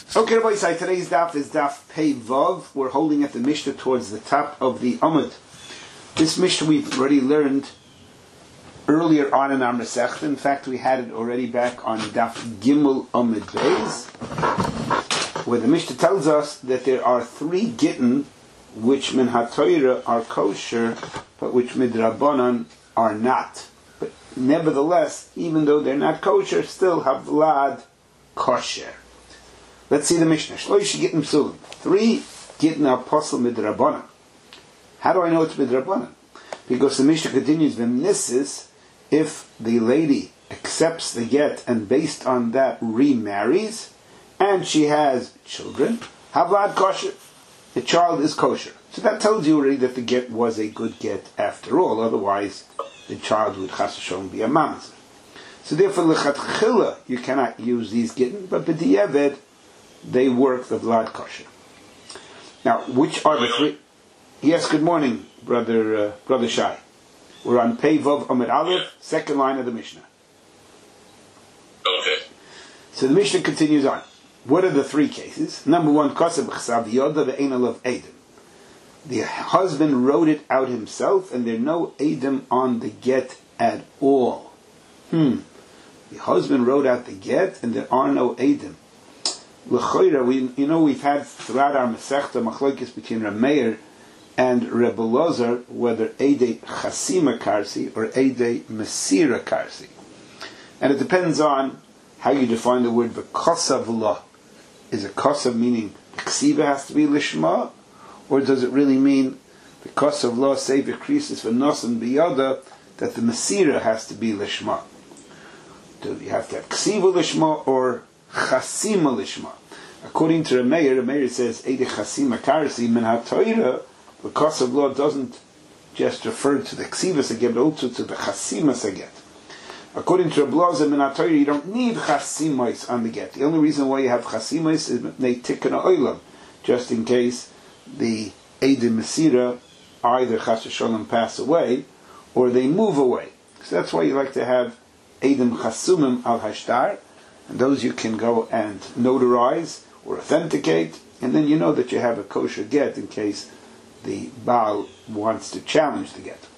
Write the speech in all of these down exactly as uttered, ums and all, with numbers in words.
Okay, Rabbi Yisai, today's daf is daf Pei Vav. We're holding at the Mishnah towards the top of the Amud. This Mishnah we've already learned earlier on in our Masechta. In fact, we had it already back on daf Gimel Amud Beis, where the Mishnah tells us that there are three gittin which min haTorah are kosher, but which midrabanan are not. But nevertheless, even though they're not kosher, still have vlad kosher. Let's see the Mishnah. Shloish gittin psulim. Three gittin are apostle midrabanan. How do I know it's midrabanan? Because the Mishnah continues, v'mnissis, if the lady accepts the get and based on that remarries, and she has children, havlad kosher. The child is kosher. So that tells you already that the get was a good get after all. Otherwise, the child would chas v'sholom be a mamzer. So therefore, lechatchila, you cannot use these gittin, but b'di'eved, they work the vlad kosher. Now, which are the three? Yes, good morning, brother uh, brother Shai. We're on Pei Vav Amud Aleph, second line of the Mishnah. Okay. So the Mishnah continues on. What are the three cases? Number one, Kosev Chsav Yoda ve'ein of Edom. The husband wrote it out himself, and there are no Edom on the get at all. Hmm. The husband wrote out the get, and there are no Edom. L'choira, we, you know, we've had throughout our Masechta machlokes between Rameir and Rebbe Lozer whether Eidei Chasima Karsi or Eidei Mesira Karsi. And it depends on how you define the word v'kosav la. Is it kosav meaning the ksiva has to be lishma, or does it really mean the kosav la say v'krisis v'nosan biyada that the Mesira has to be lishma? Do you have to have ksiva lishma or chasima lishma? According to Rameir, Rameir says Eidei Chasima Karsi min haTorah. The kosav law doesn't just refer to the ksivas again, but also to the chasimas again. According to Rebbe Lozer min haTorah, you don't need chasimais on the get. The only reason why you have chasimais is they tikkun oilam, just in case the Eidim Mesira either chas v'sholom pass away or they move away. So that's why you like to have Eidim chasumim al hashtar, and those you can go and notarize or authenticate, and then you know that you have a kosher get in case the Baal wants to challenge the get.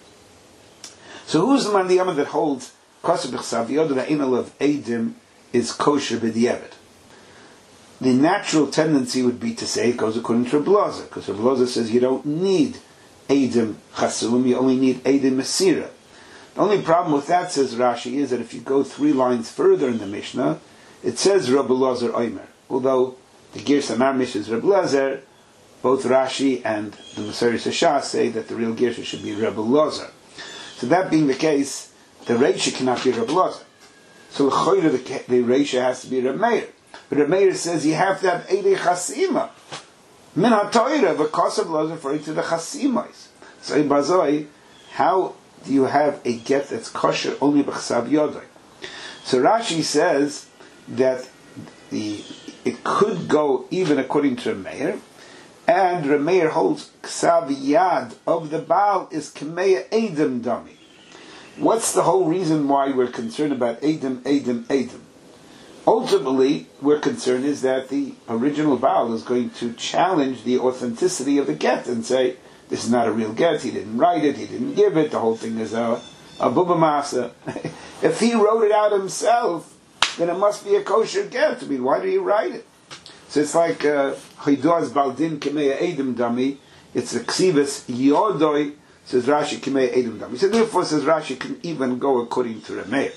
So who's the man the Yama that holds Kosev B'chsav Yoda ve'ein of Eidim is kosher b'di'eved? The natural tendency would be to say it goes according to Rebbe Lozer, because Rebbe Lozer says you don't need Eidim Chasum, you only need Eidim Mesira. The only problem with that, says Rashi, is that if you go three lines further in the Mishnah, it says Rebbe Lozer Omer. Although the Girsha Marmish is Rebbe Lozer, both Rashi and the Maseres Hashas say that the real Girsha should be Rebbe Lozer. So that being the case, the Reisha cannot be Rebbe Lozer. So the the Reisha has to be Rebbe Meir. But Rebbe Meir says you have to have Eidei Chasima. Min haTorah, the Kosev Lozer referring to the Chasimais. So Bazoi, how do you have a get that's kosher only b'chsav yodai? So Rashi says that the it could go even according to Rameir, and Rameir holds ksav yad of the Baal is k'meya Eidim dami. What's the whole reason why we're concerned about Eidim, Eidim, Eidim? Ultimately, we're concerned is that the original Baal is going to challenge the authenticity of the get and say, this is not a real get, he didn't write it, he didn't give it, the whole thing is a, a bubba masa. If he wrote it out himself, then it must be a kosher get. I mean, why did he write it? So it's like Chidoz Baldin Kemeya Eidim Dami, it's a Ksivas Yodoi, says Rashi Kemeya Eidim Dami. So therefore, says Rashi, can even go according to Rameir.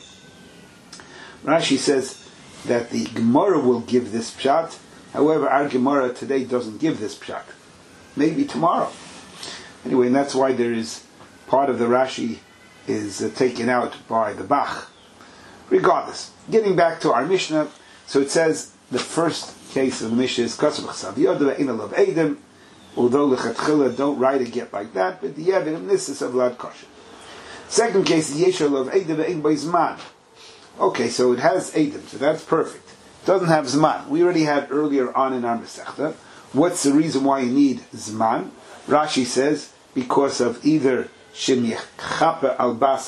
Rashi says that the Gemara will give this pshat, however, our Gemara today doesn't give this pshat. Maybe tomorrow. Anyway, and that's why there is part of the Rashi is uh, taken out by the Bach. Regardless, getting back to our Mishnah, so it says the first case of the Mishnah is Kosev B'chsav Yoda ve'ein of Eidim, although lechatchila don't write a get like that, but the Yevidim this is a vlad kosher. Second case is Yeshol of Eidim ve'ein by Zman. Okay, so it has Eidim, so that's perfect. It doesn't have Zman. We already had earlier on in our Masechta. What's the reason why you need Zman? Rashi says, because of either Shem Yechape Albas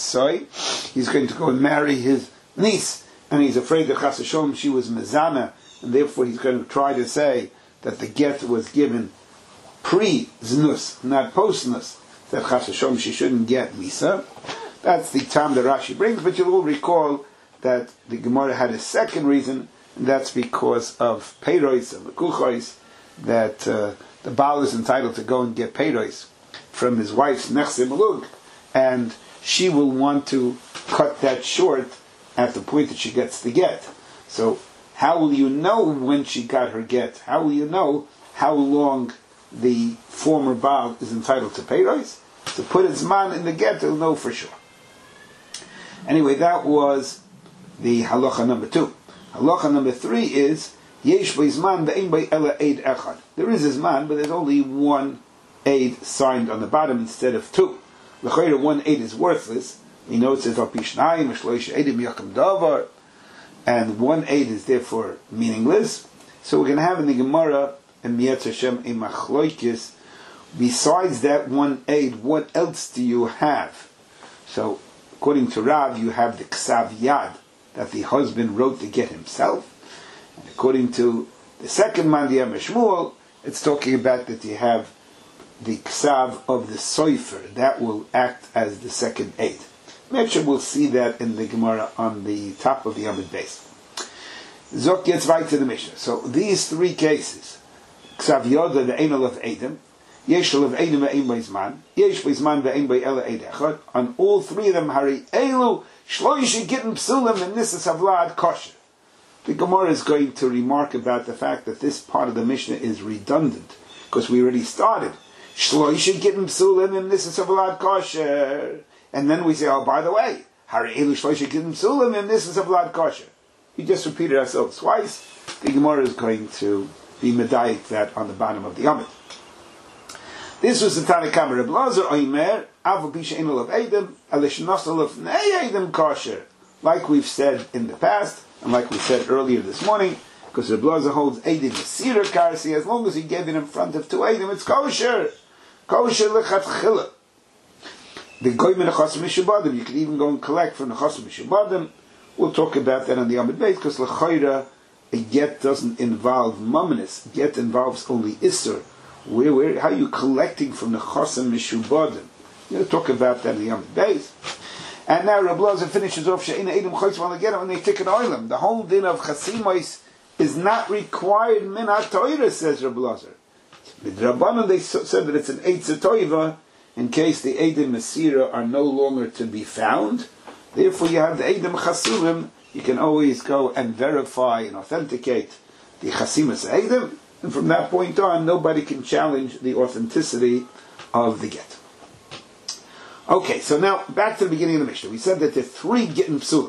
Achoisoi, he's going to go and marry his niece, and he's afraid that Chas v'sholom she was mezana and therefore he's going to try to say that the get was given pre-znus, not post-znus, that chas v'sholom she shouldn't get misa. That's the time that Rashi brings, but you'll all recall that the Gemara had a second reason, and that's because of peiros and lekuchos, that uh, the Baal is entitled to go and get peiros from his wife's nechse malug, and she will want to cut that short at the point that she gets the get. So how will you know when she got her get? How will you know how long the former Baal is entitled to peiros? To put his man in the get, he'll know for sure. Anyway, that was the halacha number two. Halacha number three is yesh b'izman ve'ein by ela eid echad. There is izman, but there's only one aid signed on the bottom instead of two. L'chayra, one aid is worthless. We know it says al pishnayim shloish eidim yakam davar, and one aid is therefore meaningless. So we're going to have in the Gemara and Miyat Hashem a machloikis. Besides that one aid, what else do you have? So according to Rav, you have the ksav yad, that the husband wrote the get himself. And according to the second Mandiyam Shmuel, it's talking about that you have the ksav of the soifer, that will act as the second aid. Maybe we'll see that in the Gemara on the top of the Amud base. Zok gets right to the Mishnah. So these three cases, ksav yoda, the enel of Edom, yesh of Edom ve'ein b'izman, yesh b'izman ve'ein b'ela eid echad, on all three of them, hari elu shloish gittin psulim and nisas avlad kosher. The Gemara is going to remark about the fact that this part of the Mishnah is redundant, because we already started. Shloish gittin psulim and nisas avlad kosher. And then we say, oh, by the way, hari elu shloish gittin psulim and nisas avlad kosher. We just repeated ourselves twice. The Gemara is going to be medayik that on the bottom of the Amud. This was the Tanakh Reb Lazar Oimer, Avu Bisha Enel of Edom, Alish Nosel of Nei Edom Kosher. Like we've said in the past, and like we said earlier this morning, because Reb Lazar holds Edom Mesira Karsi, as long as he gave it in front of two Edom, it's kosher. Kosher Lechatchila. The Goyim Nechasim Mishubadim, you can even go and collect from the Chasim Mishubadim. We'll talk about that on the Amud Beis, because L'chayra, a get doesn't involve mumminus. Get involves only Isser. Where, where, how are you collecting from the Chasim Mishubadim? We're going to talk about that in the Amud Beis. And now Reb Lazar finishes off She'ina Edom Chaytz while they get it when they take an oilam. The whole din of Chasimos is not required min ha-toira, says Reb Lazar. Midrabanan, they said that it's an Eitz Toiva in case the Edom Mesira are no longer to be found. Therefore, you have the Edom Chasumim. You can always go and verify and authenticate the Chasimas Edom, and from that point on, nobody can challenge the authenticity of the get. Okay, so now back to the beginning of the Mishnah. We said that there are three Gittin Psulim.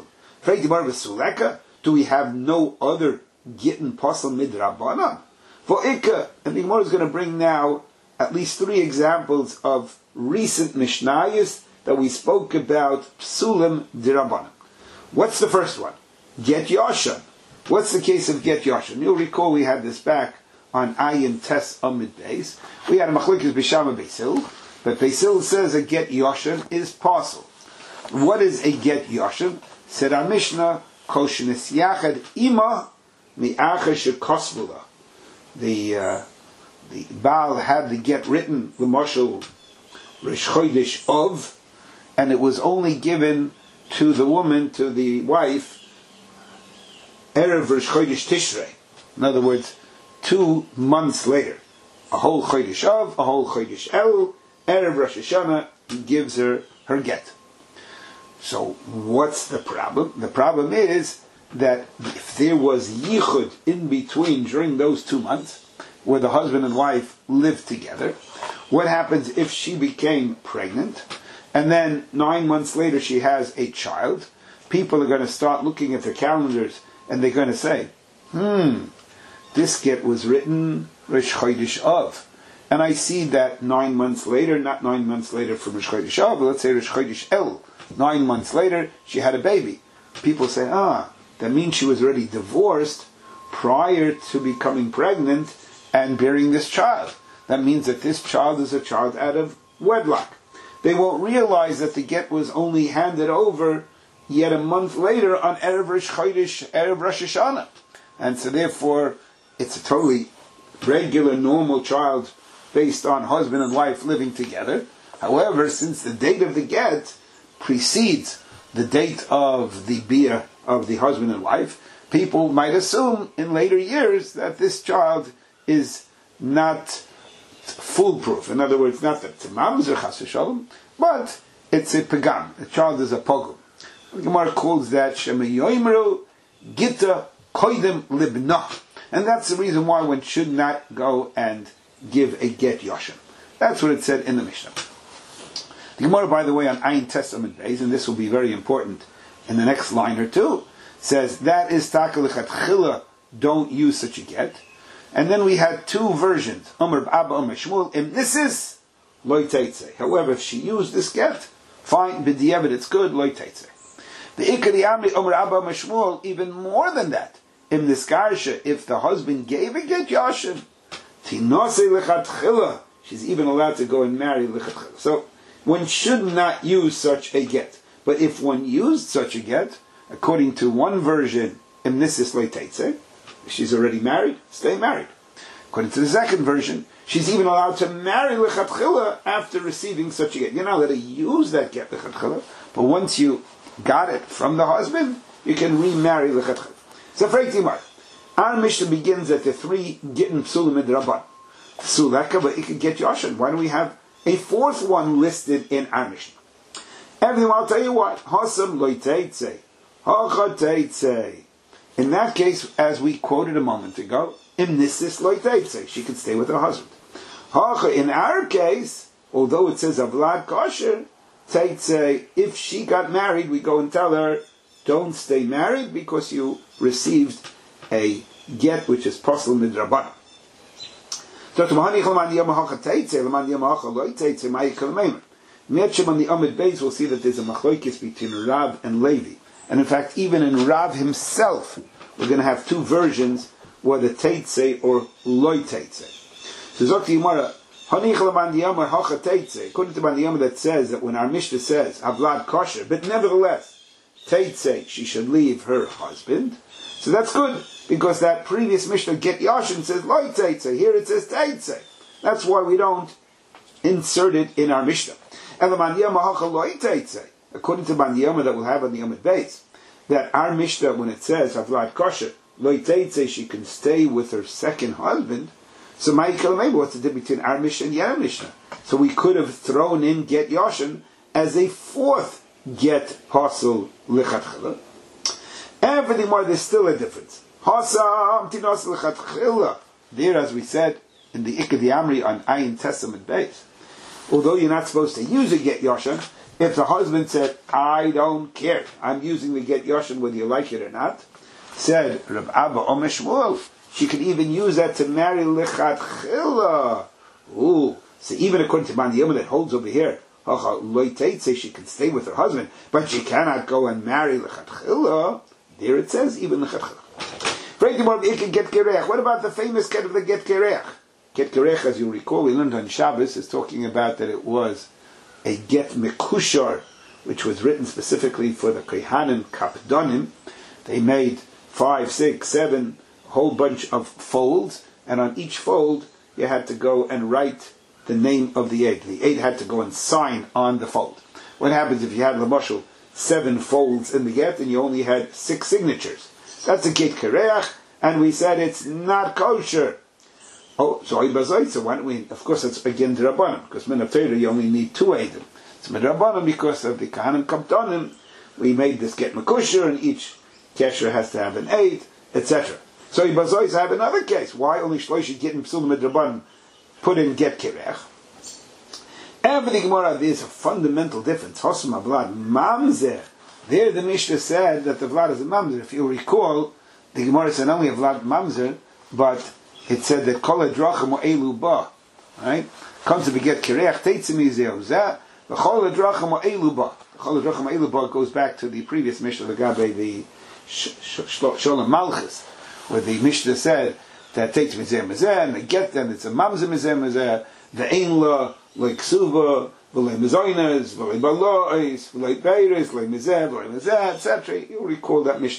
Do we have no other Gittin Pasal Midrabanan? For Ikka, and the Gemara is going to bring now at least three examples of recent Mishnayos that we spoke about Psulim Dirabanan. What's the first one? Get Yashan. What's the case of Get Yashan? You'll recall we had this back on Ayin Tes Amid Beis. We had a Machlokes Bishama Beisil, but Beisil says a Get Yashan is parcel. What is a Get Yashan? Said our Mishnah, Koshenis Yachad Ima Mi'acha Shekosvula. The uh, the Baal had the get written, the Marshal Rish Chodesh of, and it was only given to the woman, to the wife, Erev Rish Chodesh Tishrei. In other words, two months later. A whole Chodesh of, a whole Chodesh El, Erev Rosh Hashanah, he gives her her get. So what's the problem? The problem is that if there was yichud in between during those two months, where the husband and wife lived together, what happens if she became pregnant, and then nine months later she has a child? People are going to start looking at their calendars, and they're going to say, hmm, this get was written Rish Chodesh Av. And I see that nine months later, not nine months later from Rish Chodesh Av, but let's say Rish Chodesh El, nine months later, she had a baby. People say, ah, that means she was already divorced prior to becoming pregnant and bearing this child. That means that this child is a child out of wedlock. They won't realize that the get was only handed over yet a month later on Erev Rosh Chodesh, Erev Rosh Hashanah. and so therefore it's a totally regular, normal child based on husband and wife living together. However, since the date of the get precedes the date of the bia of the husband and wife, people might assume in later years that this child is not foolproof. In other words, not that it's a mamzer chas v'shalom, but it's a pagam. The child is a pogum. The Gemara calls that shemayoimru gita koidem libna. And that's the reason why one should not go and give a get yoshem. That's what it said in the Mishnah. The Gemara, by the way, on Ayin Testament Beis, and this will be very important in the next line or two, says that is taka lechatchila, don't use such a get. And then we had two versions. Omer Abba, Omer Shmuel, im nisis, loy teitze. However, if she used this get, fine, b'diavad, it's good, loy teitze. The Ikari Amri, Omer Abba, Omer Shmuel, even more than that. Im niskarsha, if the husband gave a get yoshem, tinose lechatchila, she's even allowed to go and marry lechatchila. So, one should not use such a get. But if one used such a get, according to one version, im nisis loy teitze, she's already married, stay married. According to the second version, she's even allowed to marry lechatchila after receiving such a get. You're not allowed to use that get lechatchila, but once you got it from the husband, you can remarry lechatchila. So, Freitimar, our Mishnah begins at the three gittin psulim midrabban. Psuleka, but it could get yoshin. Why do we have a fourth one listed in our Mishnah? Everyone, I'll tell you what. Hasam loy teitze. Hacha teitze. In that case, as we quoted a moment ago, im nisis loy teitze. She could stay with her husband. Hacha, in our case, although it says avlad kosher, teitze, if she got married, we go and tell her, don't stay married because you received a get which is posel midrabanan. So, Metchem on the Amid Beis, we'll see that there's a machlokes between Rav and Levi. And in fact, even in Rav himself, we're going to have two versions, whether teitze or loy teitze. So Zokti Yimara, Hanich Laman Diyamar Hacha teitze, according to Bandiyamar that says that when our Mishnah says, Avlad kosher, but nevertheless, teitze, she should leave her husband. So that's good, because that previous Mishnah, Get Yashin, says loy teitze, here it says teitze. That's why we don't insert it in our Mishnah. According to Bandiyama that we'll have on the Amid Beis, that our Mishnah, when it says Avlad kosher, loy teitze, she can stay with her second husband. So Ma'ikal, what's the difference between our Mishnah and the other Mishnah? So we could have thrown in get yoshin as a fourth get posel lechatchila. Everything more, there's still a difference. Hasam tinos lechatchila. There, as we said in the Ikad Amri on Ayin Testament Beis, although you're not supposed to use a get yoshin, if the husband said, I don't care, I'm using the get yoshin whether you like it or not, said Reb Abba Omer Shmuel, she could even use that to marry lechatchila. Ooh, so even according to Bandiyama that holds over here, loy teitze, she can stay with her husband, but she cannot go and marry lechatchila. There it says even lechatchila. What about the famous get of the get kereach? Get Kerech, as you recall, we learned on Shabbos, is talking about that it was a get mekushar, which was written specifically for the Kohanim Kapdonim. They made five, six, seven, a whole bunch of folds, and on each fold you had to go and write the name of the aid. The aid had to go and sign on the fold. What happens if you had Lamashal seven folds in the get and you only had six signatures? That's a get Kerech, and we said it's not kosher. Oh, so so why don't we? Of course, it's again D'Rabbanan, because min Torah you only need two eidim. It's D'Rabbanan because of the Kahanim Kaptonim. We made this get mekusher, and each kesher has to have an eid, et cetera. So Ibazois have another case. Why only shloish get in psulim D'Rabbanan put in get kerech? Everything Gemara, there's a fundamental difference. Hosam avlad mamzer. There, the Mishnah said that the vlad is a mamzer. If you recall, the Gemara said not only vlad mamzer, but it said that kol hadrachim elu ba, right? Comes to beget kireach teitzim izeh zeh. The kol hadrachim elu ba. The kol hadrachim elu ba goes back to the previous Mishnah, the Gabe, the Sholem Malchus, where the Mishnah said that teitzim izeh mezeh, and they get them. It's a mamzer mezeh mezeh. The ein la like suva, v'lei mezoynes, v'lei balois, v'lei beiris, v'lei mezeh, v'lei mezeh, et cetera. You recall that Mishnah.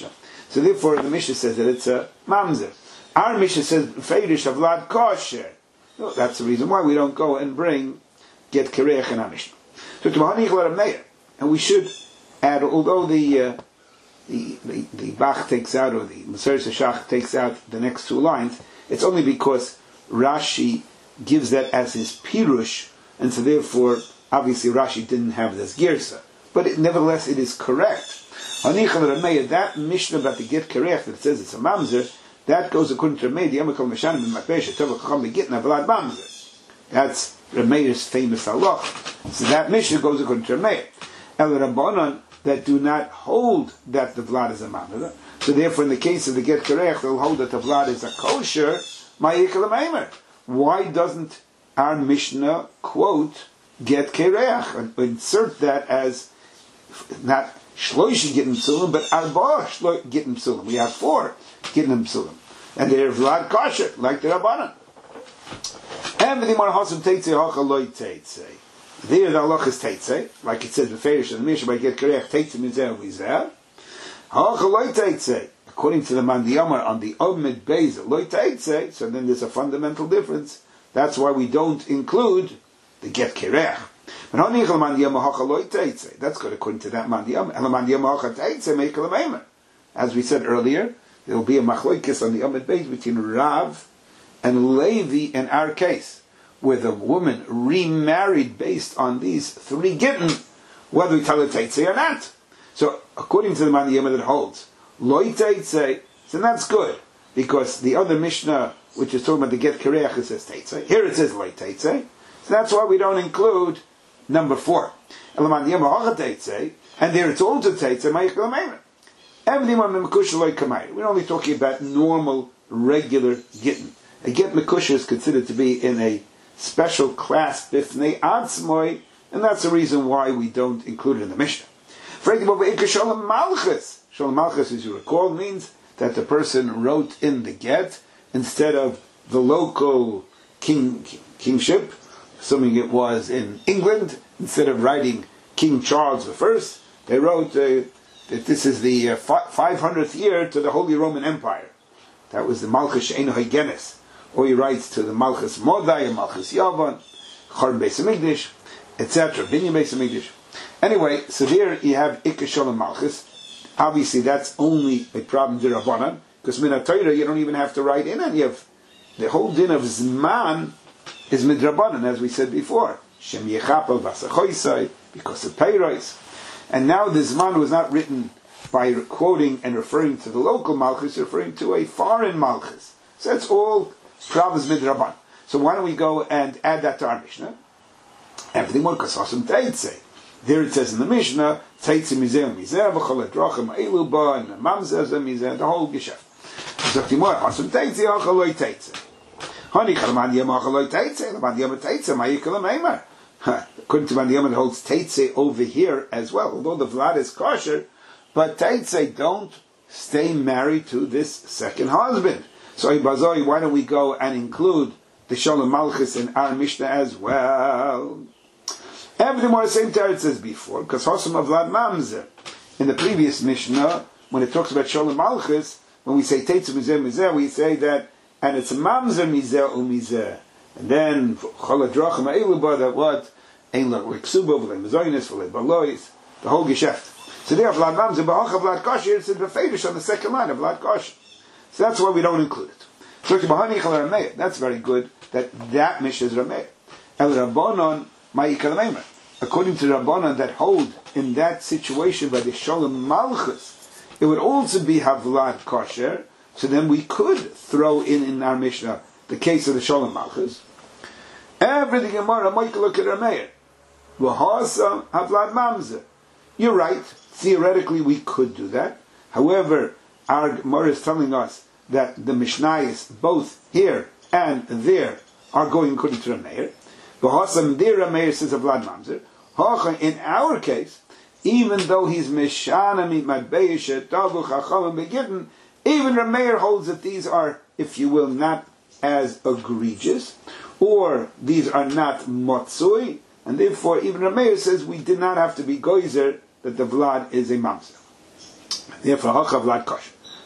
So therefore, the Mishnah says that it's a mamzer. Our Mishnah says feidish of vlad kosher. No, that's the reason why we don't go and bring get kereach in our Mishnah. So to Mahani Chlar Meir, and we should add, although the uh, the the, the Bach takes out, or the Maseres Shach takes out the next two lines, it's only because Rashi gives that as his pirush, and so therefore, obviously Rashi didn't have this girsa. But it, nevertheless, it is correct. That Mishnah about the get kereach that says it's a mamzer, that goes according to Rameh, the Yamakal Meshanim in Makbesha, Tova Chacham Begitna Vlad Mamzer. That's Rameir's famous halach. So that Mishnah goes according to Rameh. El Rabbanon that do not hold that the Vlad is a mamzer. So therefore, in the case of the get kereach, they'll hold that the Vlad is a kosher. Ma'ikal Meimer. Why doesn't our Mishnah quote get kereach and insert that as not shloish gittim psulim, but arba gittim psulim? We have four gittim psulim, and they're vlad kosher like the Rabbanan. And the more hasam teitzei hacha loy teitzei. There the halach is teitzei, like it says beferish in the Mishnah by get kereach teitzei mizeh mizeh hacha loy teitzei. According to the Mandiyamar on the Omid Beis loy teitzei, so then there's a fundamental difference. That's why we don't include the get kereach. That's good according to that Mandiyamar. As we said earlier, there will be a machlokes on the Omid Beis between Rav and Levi in our case, where the woman remarried based on these three gittin, whether we tell her teitzei or not. So according to the Mandiyamar that holds loy teitzei, so that's good, because the other Mishnah, which is talking about the get kereach, it says teitzei. Here it says loy teitzei. So that's why we don't include number four. And there it's also teitzei. We're only talking about normal, regular gittin. A get mekusha is considered to be in a special class bifnei atzmoi, and that's the reason why we don't include it in the Mishnah. Shalom malchus. Shalom malchus, as you recall, means that the person wrote in the get instead of the local king kingship, assuming it was in England, instead of writing King Charles the First, they wrote uh, that this is the uh, five hundredth year to the Holy Roman Empire. That was the Malchus She'eino Hagenes. Or he writes to the Malchus Modai and Malchus Yavan, Chorb Beis HaMikdash, et cetera, Binyan Beis HaMikdash. Anyway, so there you have Ikka Shalom Malchus. Obviously, that's only a problem to Rabbanan, because Min HaTorah you don't even have to write in any of the whole din of Zman is midrabanan, as we said before. Shem Yechapel Vasachoisai, because of Peiros. And now the Zman was not written by quoting and referring to the local Malchus, referring to a foreign Malchus. So that's all problems midrabanan. So why don't we go and add that to our Mishnah? Everything more kasasum teitzei. There it says in the Mishnah, teitzei mizeh mizeh v'chol edrachim eilu ba and mamzeh mizeh, the whole geschäft. So timor kasum teitzei hachal loy teitzei. Honey kalman yem hachal loy teitzei, kalman yem teitzei ma'yikol meimer. According to Mandiyam, it holds teitzei over here as well. Although the vlad is kosher, but teitzei don't stay married to this second husband. So Ibazoi, why don't we go and include the Shalom Malchus in our Mishnah as well? Everything more the same teretz as before, because Hosam of Vlad Mamzer. In the previous Mishnah, when it talks about Shalom Malchus, when we say Teitzah Mizeh Mizeh, we say that, and it's Mamzer Mizeh Umizeh. And then Choladrachim Eiluba, that what? Ein Lach Riksuba, V'lei Mazoynis, V'lei Balois, the whole Geschäft. So there, Vlad Mamzer, Ba'ach Vlad Kosher, it's in the Fedish on the second line of Vlad Kosher. So that's why we don't include it. That's very good that that Mishnah is Rameh. El Rabbanon Ma'ikal Meimer. According to Rabbanon that hold in that situation by the Shalom Malchus, it would also be Havlad Kosher. So then we could throw in in our Mishnah the case of the Shalom Malchus. Everything in Mara Ma'ikal look at Rameh. V'hasa Havlad Mamzer. You're right. Theoretically, we could do that. However, our Gemara is telling us that the Mishnayos, both here and there, are going according to Rameir. V'hasam there Rameir says a Vlad Mamzer. In our case, even though he's Mishana Mitmadbeish Tavu Chachamim Begitten, even Rameir holds that these are, if you will, not as egregious, or these are not Motsui, and therefore even Rameir says we did not have to be Goizer that the Vlad is a Mamzer. Therefore, Hacha Vlad Kosher.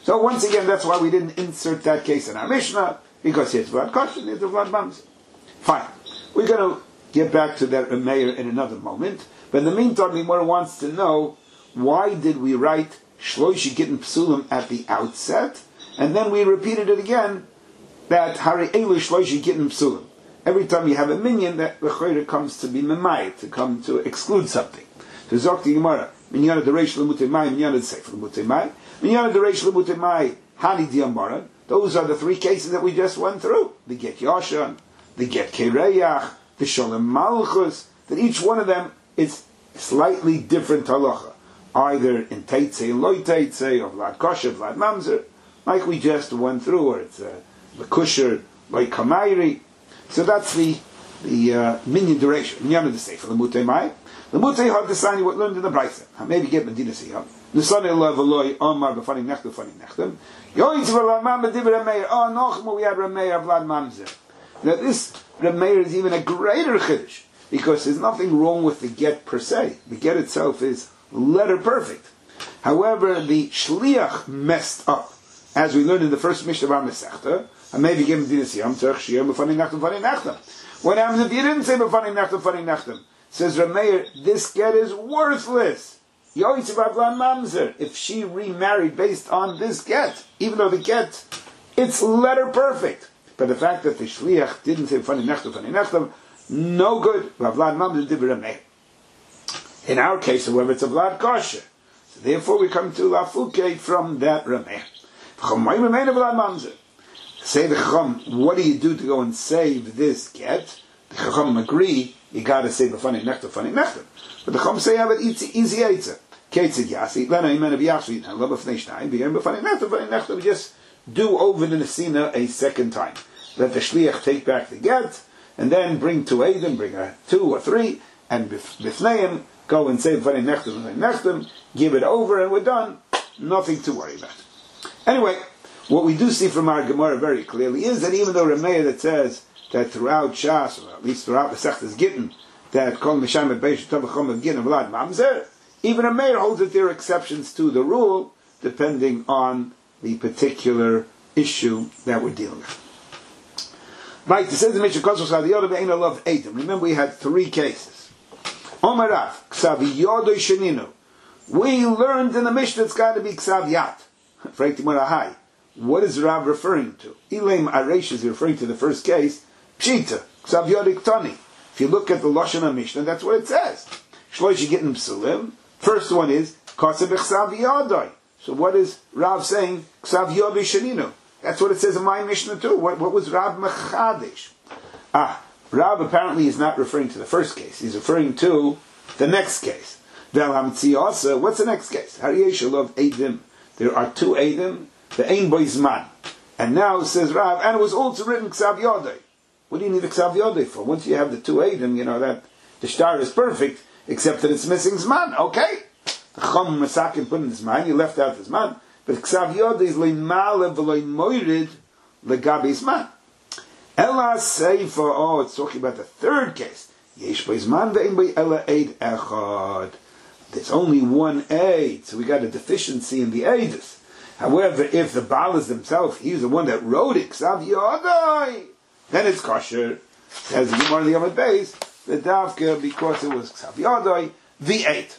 So once again, that's why we didn't insert that case in our Mishnah, because here's Vlad Kosher, here's the Vlad Mamzer. Fine. We're going to get back to that Rameir in another moment, but in the meantime, the Gemara wants to know, why did we write Shloishi Gittin Psulim at the outset, and then we repeated it again, that Hari Elu Shloishi Gittin Psulim. Every time you have a minion, that Rechoyer comes to be Memai, to come to exclude something. To Zok the Gemara, Minyana Deresh Lemutei Mai, Minyana Sefer Lemutei Mai, Minyana Deresh Lemutei Mai, Hani Diamara. Those are the three cases that we just went through. The Get Yoshan, the Get Kereyach, the Sholem Malchus, that each one of them is slightly different halacha. Either in Teitzei and Loi Teitzei, or Vlad Kosher, Vlad Mamzer, like we just went through, or it's uh, the Kusher, Loi Kamairi. So that's the the uh, minion duration. Minyan of the Sefer, the Mutei Mai. The Mutei had the sign what learned in the Brisa. Maybe get Medina Siyam. The son of Loi Omar b'Fanim Nechtem b'Fanim Nechtem. Yoitz v'Vlad Mamzer Dibra Meir. Oh, Nochmu, we have Rameir Vlad Mamzer. Now this Rameir is even a greater chiddush, because there's nothing wrong with the get per se. The get itself is letter perfect. However, the shliach messed up, as we learned in the first Mishnah of our Masechta. And maybe give him Dinas Yom Tzarech Shiyah b'Fanim Nechtem b'Fanim Nechtem. What happens if you didn't say b'Fanim Nechtem b'Fanim Nechtem? Says Rameir, this get is worthless. Yoitz v'Avlan Mamzer. If she remarried based on this get, even though the get, it's letter perfect. But the fact that the shliach didn't say b'Fanim Nechtem b'Fanim Nechtem, no good. V'Avlan Mamzer did Rameir. In our case, however, it's a Vlad Kosher. So therefore we come to Lafuke from that Rameir. V'Chamayim Rameir Vlad Mamzer. Say the Chacham, what do you do to go and save this get? The Chacham agree, you got to say b'Fanim Nechtem b'Fanim Nechtem. But the Chacham say, have it easy eitzer. Ketzig yasi, lena imena b'yachshvi, and lo b'fnei shnayim, b'yem b'Fanim Nechtem b'Fanim Nechtem. Just do over the Nesina a second time. Let the shliach take back the get, and then bring two Eidim, bring a two or three, and b'fneim, go and say b'Fanim Nechtem b'Fanim Nechtem, give it over, and we're done. Nothing to worry about. Anyway, what we do see from our Gemara very clearly is that even though Rameir that says that throughout Shas, or at least throughout the Sechtas Gittin, that Kol Misham et Beish Tavachom of Gittin Vlad Mamzer, even Rameir holds that there are exceptions to the rule, depending on the particular issue that we're dealing with. Right, it says in Mishnah Kosov Sadiyot Be'ena Love Eidim. Remember, we had three cases. Omer Rav, Ksav Yodoy Sheninu. We learned in the Mishnah it's got to be Ksav Yad. Freikti Marahai. What is Rav referring to? Ilaim Aresh is referring to the first case. Pshita, Ksav Yodik Tani. If you look at the Lashon Mishnah, that's what it says. Shloishi Gittin Psulim. First one is Kosev Ksav Yodoi. So what is Rav saying? Ksav Yodoi Sheninu. That's what it says in my Mishnah too. What, what was Rav Mechadish? Ah, Rav apparently is not referring to the first case. He's referring to the next case. What's the next case? Hariyeshalov Eidim. There are two Eidim. The Ein Boizman. And now says Rav, and it was also written Ksav Yodei. What do you need a Ksav Yodei for? Once you have the two Eidim, you know that the star is perfect, except that it's missing Zman. Okay. The Chum Masakin put in Zman, you left out the Zman. But Ksav Yodei is Leimale v'loi moirid legabi Zman. Ela Seifa, oh, it's talking about the third case. Yesh Boizman ve'en boi ela Eid Echad. There's only one Eid, so we got a deficiency in the Eidus. However, if the Baal himself, he's the one that wrote it, Ksav Yodai, then it's kosher. Says the Gemara on the other base, the Davka, because it was Ksav Yodai, the eight.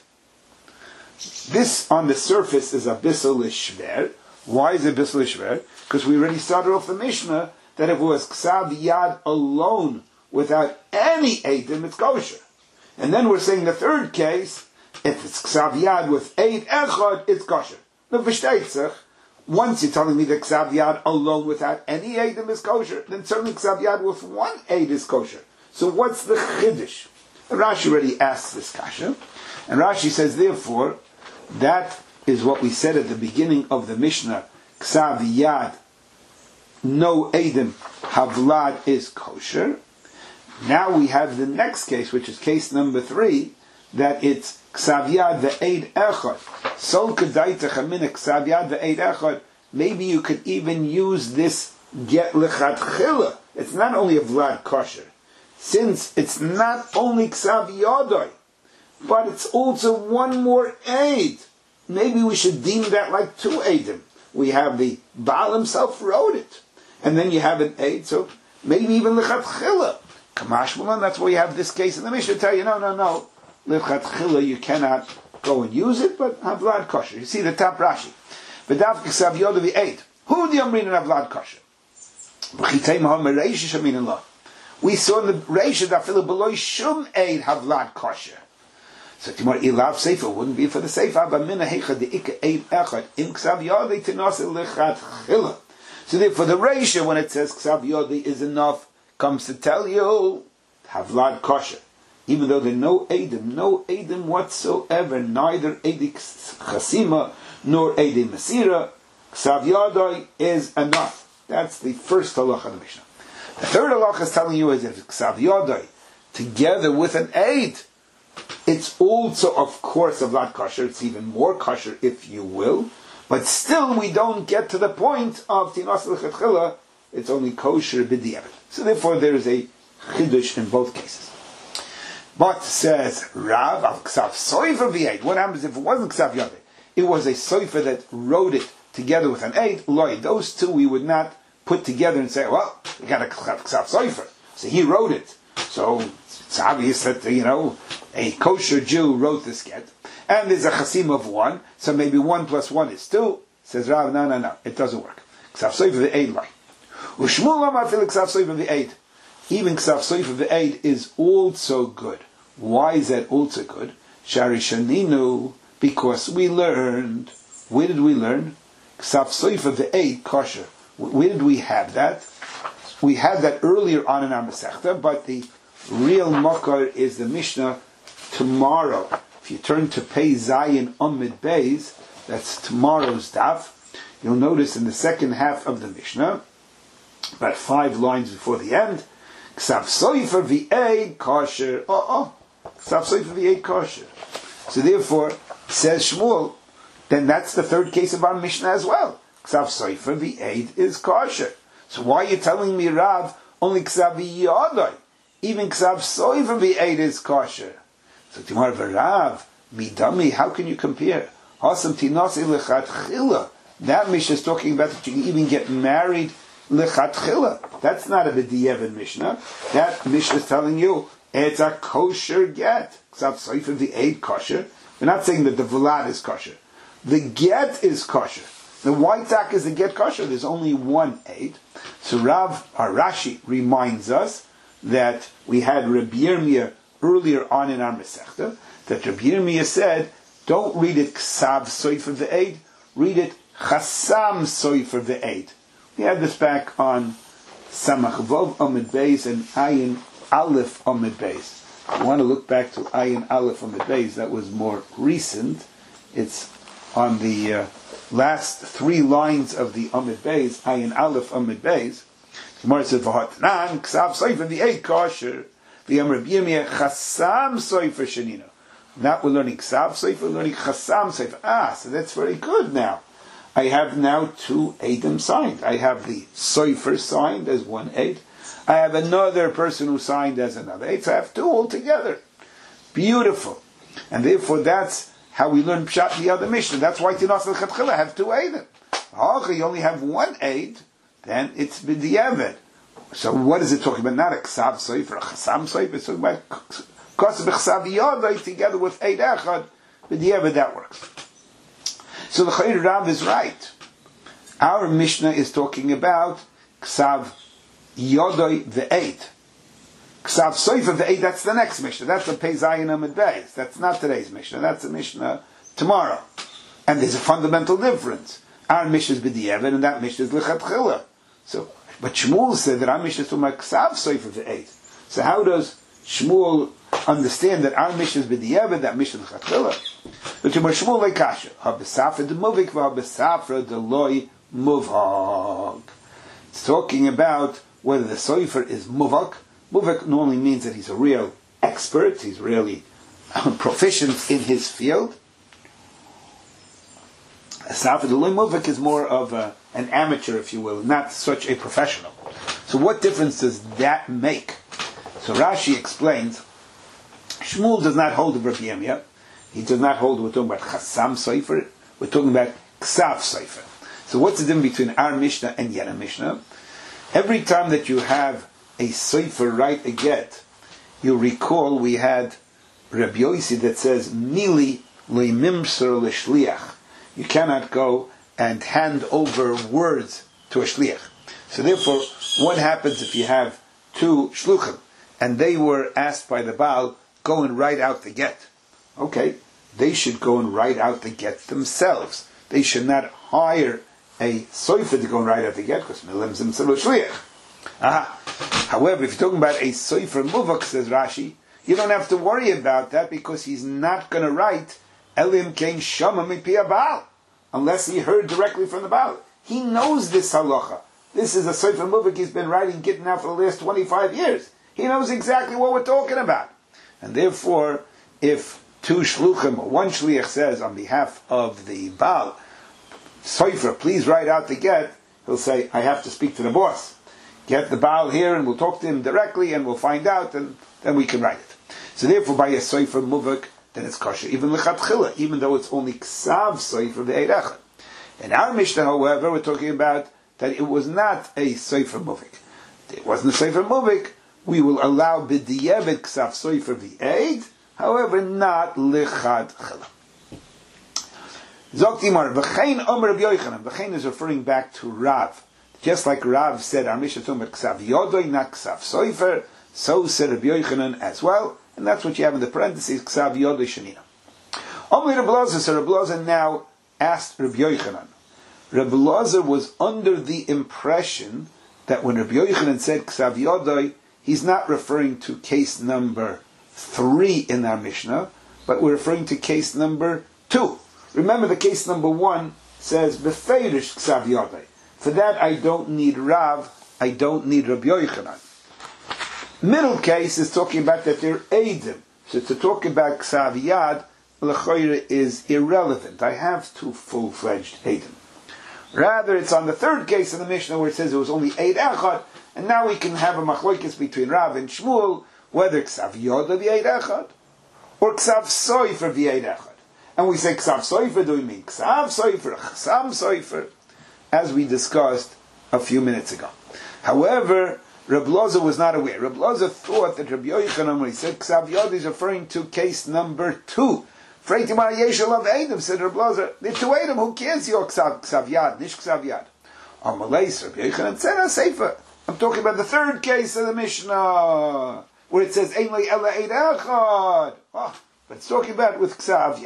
This, on the surface, is a Bissel Ishver. Why is it Bissel Ishver? Because we already started off the Mishnah that if it was Ksav Yad alone, without any Eidim, it's kosher. And then we're saying the third case, if it's Ksav Yad with eight Echad, it's kosher. The Vishteitzach, once you're telling me that Ksav Yad alone without any Eidim is kosher, then certainly Ksav Yad with one Eid is kosher. So what's the Chiddush? Rashi already asked this kasha, and Rashi says, therefore, that is what we said at the beginning of the Mishnah, Ksav Yad, no Eidim, Havlad is kosher. Now we have the next case, which is case number three, that it's Ksav Yad ve'eid echad. Sol kedaita chamina Ksav Yad ve'eid echad. Maybe you could even use this get lechatchila. It's not only a Vlad kosher. Since it's not only Ksav Yodoi, but it's also one more aid. Maybe we should deem that like two eidim. we have the Baal himself wrote it. And then you have an aid, so maybe even lichatchila. Kamash Mulan, that's why you have this case in the Mishnah tell you, no, no, no, lichatchila, you cannot go and use it, but havlad kosher. You see the top Rashi. V'dav k'sav yoda v'eid. Who the Amrin and havlad kosher? V'chitei mahal mereisha shamin Allah. We saw in the Reisha that Philip below shum aid havlad kosher. So Timor ilav sefer wouldn't be for the sefer, but mina heicha de ika aid echad im k'sav yoda t'nase lichatchila. So therefore the Reisha, when it says k'sav yoda is enough, comes to tell you havlad kosher. Even though there are no Eidim, no Eidim whatsoever, neither Eidim Chasima nor Eidim Masira, Ksav Yadai is enough. That's the first halacha of the Mishnah. The third halacha is telling you is if Ksav Yadai, together with an Eid, it's also, of course, a Vlad kosher, it's even more kosher, if you will, but still we don't get to the point of Tinas L'Chatchila, it's only kosher b'diavad. So therefore there is a chidush in both cases. But says Rav al Ksav Soifer v'Eid. What happens if it wasn't Ksav Yadai? It was a Soifer that wrote it together with an Eid. Loi, those two we would not put together and say, well, we got a Ksav Soifer. So he wrote it. So it's obvious that, you know, a kosher Jew wrote this get. And there's a chasim of one. So maybe one plus one is two. Says Rav, no, no, no. It doesn't work. Ksav Soifer v'Eid Loi. U'shmul Amar Fil Ksav Soifer v'Eid. Even Ksav Soifer v'Eid is also good. Why is that also good? Shari Shaninu, because we learned, where did we learn? Ksav Soifer v'Eid kosher. Where did we have that? We had that earlier on in our Masechta, but the real makar is the Mishnah tomorrow. If you turn to Pei Zayin Amid Beis, that's tomorrow's daf, you'll notice in the second half of the Mishnah, about five lines before the end, Ksav Soifer v'Eid kosher. Oh, oh. Ksav Soifer v'Eid kosher. So therefore, says Shmuel, then that's the third case of our Mishnah as well. Ksav Soifer v'Eid is kosher. So why are you telling me, Rav, only Ksav Yadai? Even Ksav Soifer v'Eid is kosher. So Timar v'Rav, midami, how can you compare? Hasam tinasi lechatchila. That Mishnah is talking about that you can even get married lechatchila. That's not a b'diavad Mishnah. That Mishnah is telling you it's a kosher get. Ksav Soifer v'Eid kosher. We're not saying that the vlad is kosher. The get is kosher. The white tak is the get kosher. There's only one aid. So Rav Arashi reminds us that we had Rabbi Yirmiyah earlier on in our Masechta, that Rabbi Yirmiyah said, don't read it Ksav Soifer v'Eid, read it Chasam Soifer v'Eid. We had this back on Samach Vov Amid Beis and Ayin Aleph Amid Beis. If you want to look back to Ayin Aleph Amid Beis, that was more recent. It's on the uh, last three lines of the Amid Beis, Ayin Aleph Amid Beis. Gemara said, "V'hatnan Ksav Soifer v'Eid kosher, v'yam Rabbi Yirmiyah Chasam Soifer shenina." Now we're learning Ksav Soifer, we're learning Chasam Soifer. Ah, so that's very good now. I have now two Eidim signed. I have the Soifer signed as one Eid. I have another person who signed as another Eid. So I have two altogether. Beautiful. And therefore that's how we learn Pshat the other Mishnah. That's why Tinas L'Chatchila have two Eidim. Oh, you only have one Eid, then it's B'diavad. So what is it talking about? Not a Ksav Soifer, a Chasam Soifer. It's talking about Ksav B'Chsav Yadai together with Eid Echad. B'diavad, that works. So the Chayr Rav is right. Our Mishnah is talking about Ksav Yodoi v'Eid. Ksav Soifer v'Eid, that's the next Mishnah. That's the Pei Zayin Amid Beis. That's not today's Mishnah. That's the Mishnah tomorrow. And there's a fundamental difference. Our Mishnah is B'diavad and that Mishnah is L'Chatchila. So, but Shmuel said that our Mishnah is talking about Ksav Soifer v'Eid. So how does Shmuel understand that our Mishnah is B'diavad, that Mishnah is L'Chatchila? But Shmuel like Kasha, Habesafra de Muvik, Habesafra de Loi Muvhag. It's talking about whether the Soifer is Muvak. Muvak normally means that he's a real expert, he's really proficient in his field. Safra de Loi Muvak is more of a, an amateur, if you will, not such a professional. So what difference does that make? So Rashi explains, Shmuel does not hold the Rabbi Yirmiyah. He does not hold, we're talking about Chasam Soifer, we're talking about Ksav Soifer. So what's the difference between our Mishnah and Yena Mishnah? Every time that you have a Sefer write a get, you recall we had Rabbi Yossi that says, Mili le'mimser l'shliach. You cannot go and hand over words to a shliach. So therefore, what happens if you have two shluchim, and they were asked by the Baal, go and write out the get? Okay, they should go and write out the get themselves. They should not hire a soifer to go and write out the get, because milim zimser l'shliach. Aha. However, if you're talking about a soifer muvak, says Rashi, you don't have to worry about that, because he's not going to write Elim Kein Shama Mipi Baal, unless he heard directly from the Baal. He knows this halacha. This is a Sefer Muvik he's been writing Gittin now for the last twenty-five years. He knows exactly what we're talking about. And therefore, if two shluchim, or one shliach says on behalf of the Baal, Sefer, please write out the get, he'll say, I have to speak to the boss. Get the Baal here and we'll talk to him directly and we'll find out and then we can write it. So therefore, by a Sefer Muvik, then it's kosher. Even lechatchila, even though it's only ksav Sefer v'eid echad. In our Mishnah, however, we're talking about that it was not a Sefer Muvik. It wasn't a Sefer Muvik. We will allow b'diyevet ksav Sefer v'eid, however, not lechatchila. Zok Timar, v'chein omer Rabbi Yochanan. V'chein is referring back to Rav. Just like Rav said, our Mishnah talking about ksav yodoy, not ksav Sefer, so said Rabbi Yochanan as well. And that's what you have in the parentheses, Ksav Yodei Shanina. Only Rabbi Lazar, so Rabbi Lazar now asked Rabbi Yochanan. Rabbi Lazar was under the impression that when Rabbi Yochanan said Ksav Yodei, he's not referring to case number three in our Mishnah, but we're referring to case number two. Remember, the case number one says Befeirish Ksav Yodei. For that, I don't need Rav, I don't need Rabbi Yochanan. Middle case is talking about that they're Eidim. So to talk about Ksav Yad, l'choyre is irrelevant. I have two full-fledged Eidim. Rather, it's on the third case in the Mishnah where it says it was only Eid Echad, and now we can have a machlokes between Rav and Shmuel, whether Ksav Yoda v'Eid Echad, or Ksav Soifer v'Eid Echad. And we say Ksav Soifer, do we mean Ksav Soifer, Chasam Soifer, as we discussed a few minutes ago. However, Rabbi Lazar was not aware. Rabbi Lazar thought that Rabbi Yochanan, when he said Ksav Yod, is referring to case number two. Freitimar Yeshel of Edom, said Rabbi Lazar, the two Edom, who cares your Ksav, Ksav Yad, Nish Ksav Yad. Amalais, Rabbi Yochanan said, a Sefer. I'm talking about the third case of the Mishnah, where it says, Ein li ela Eid Echad. Oh, but it's talking about with Ksav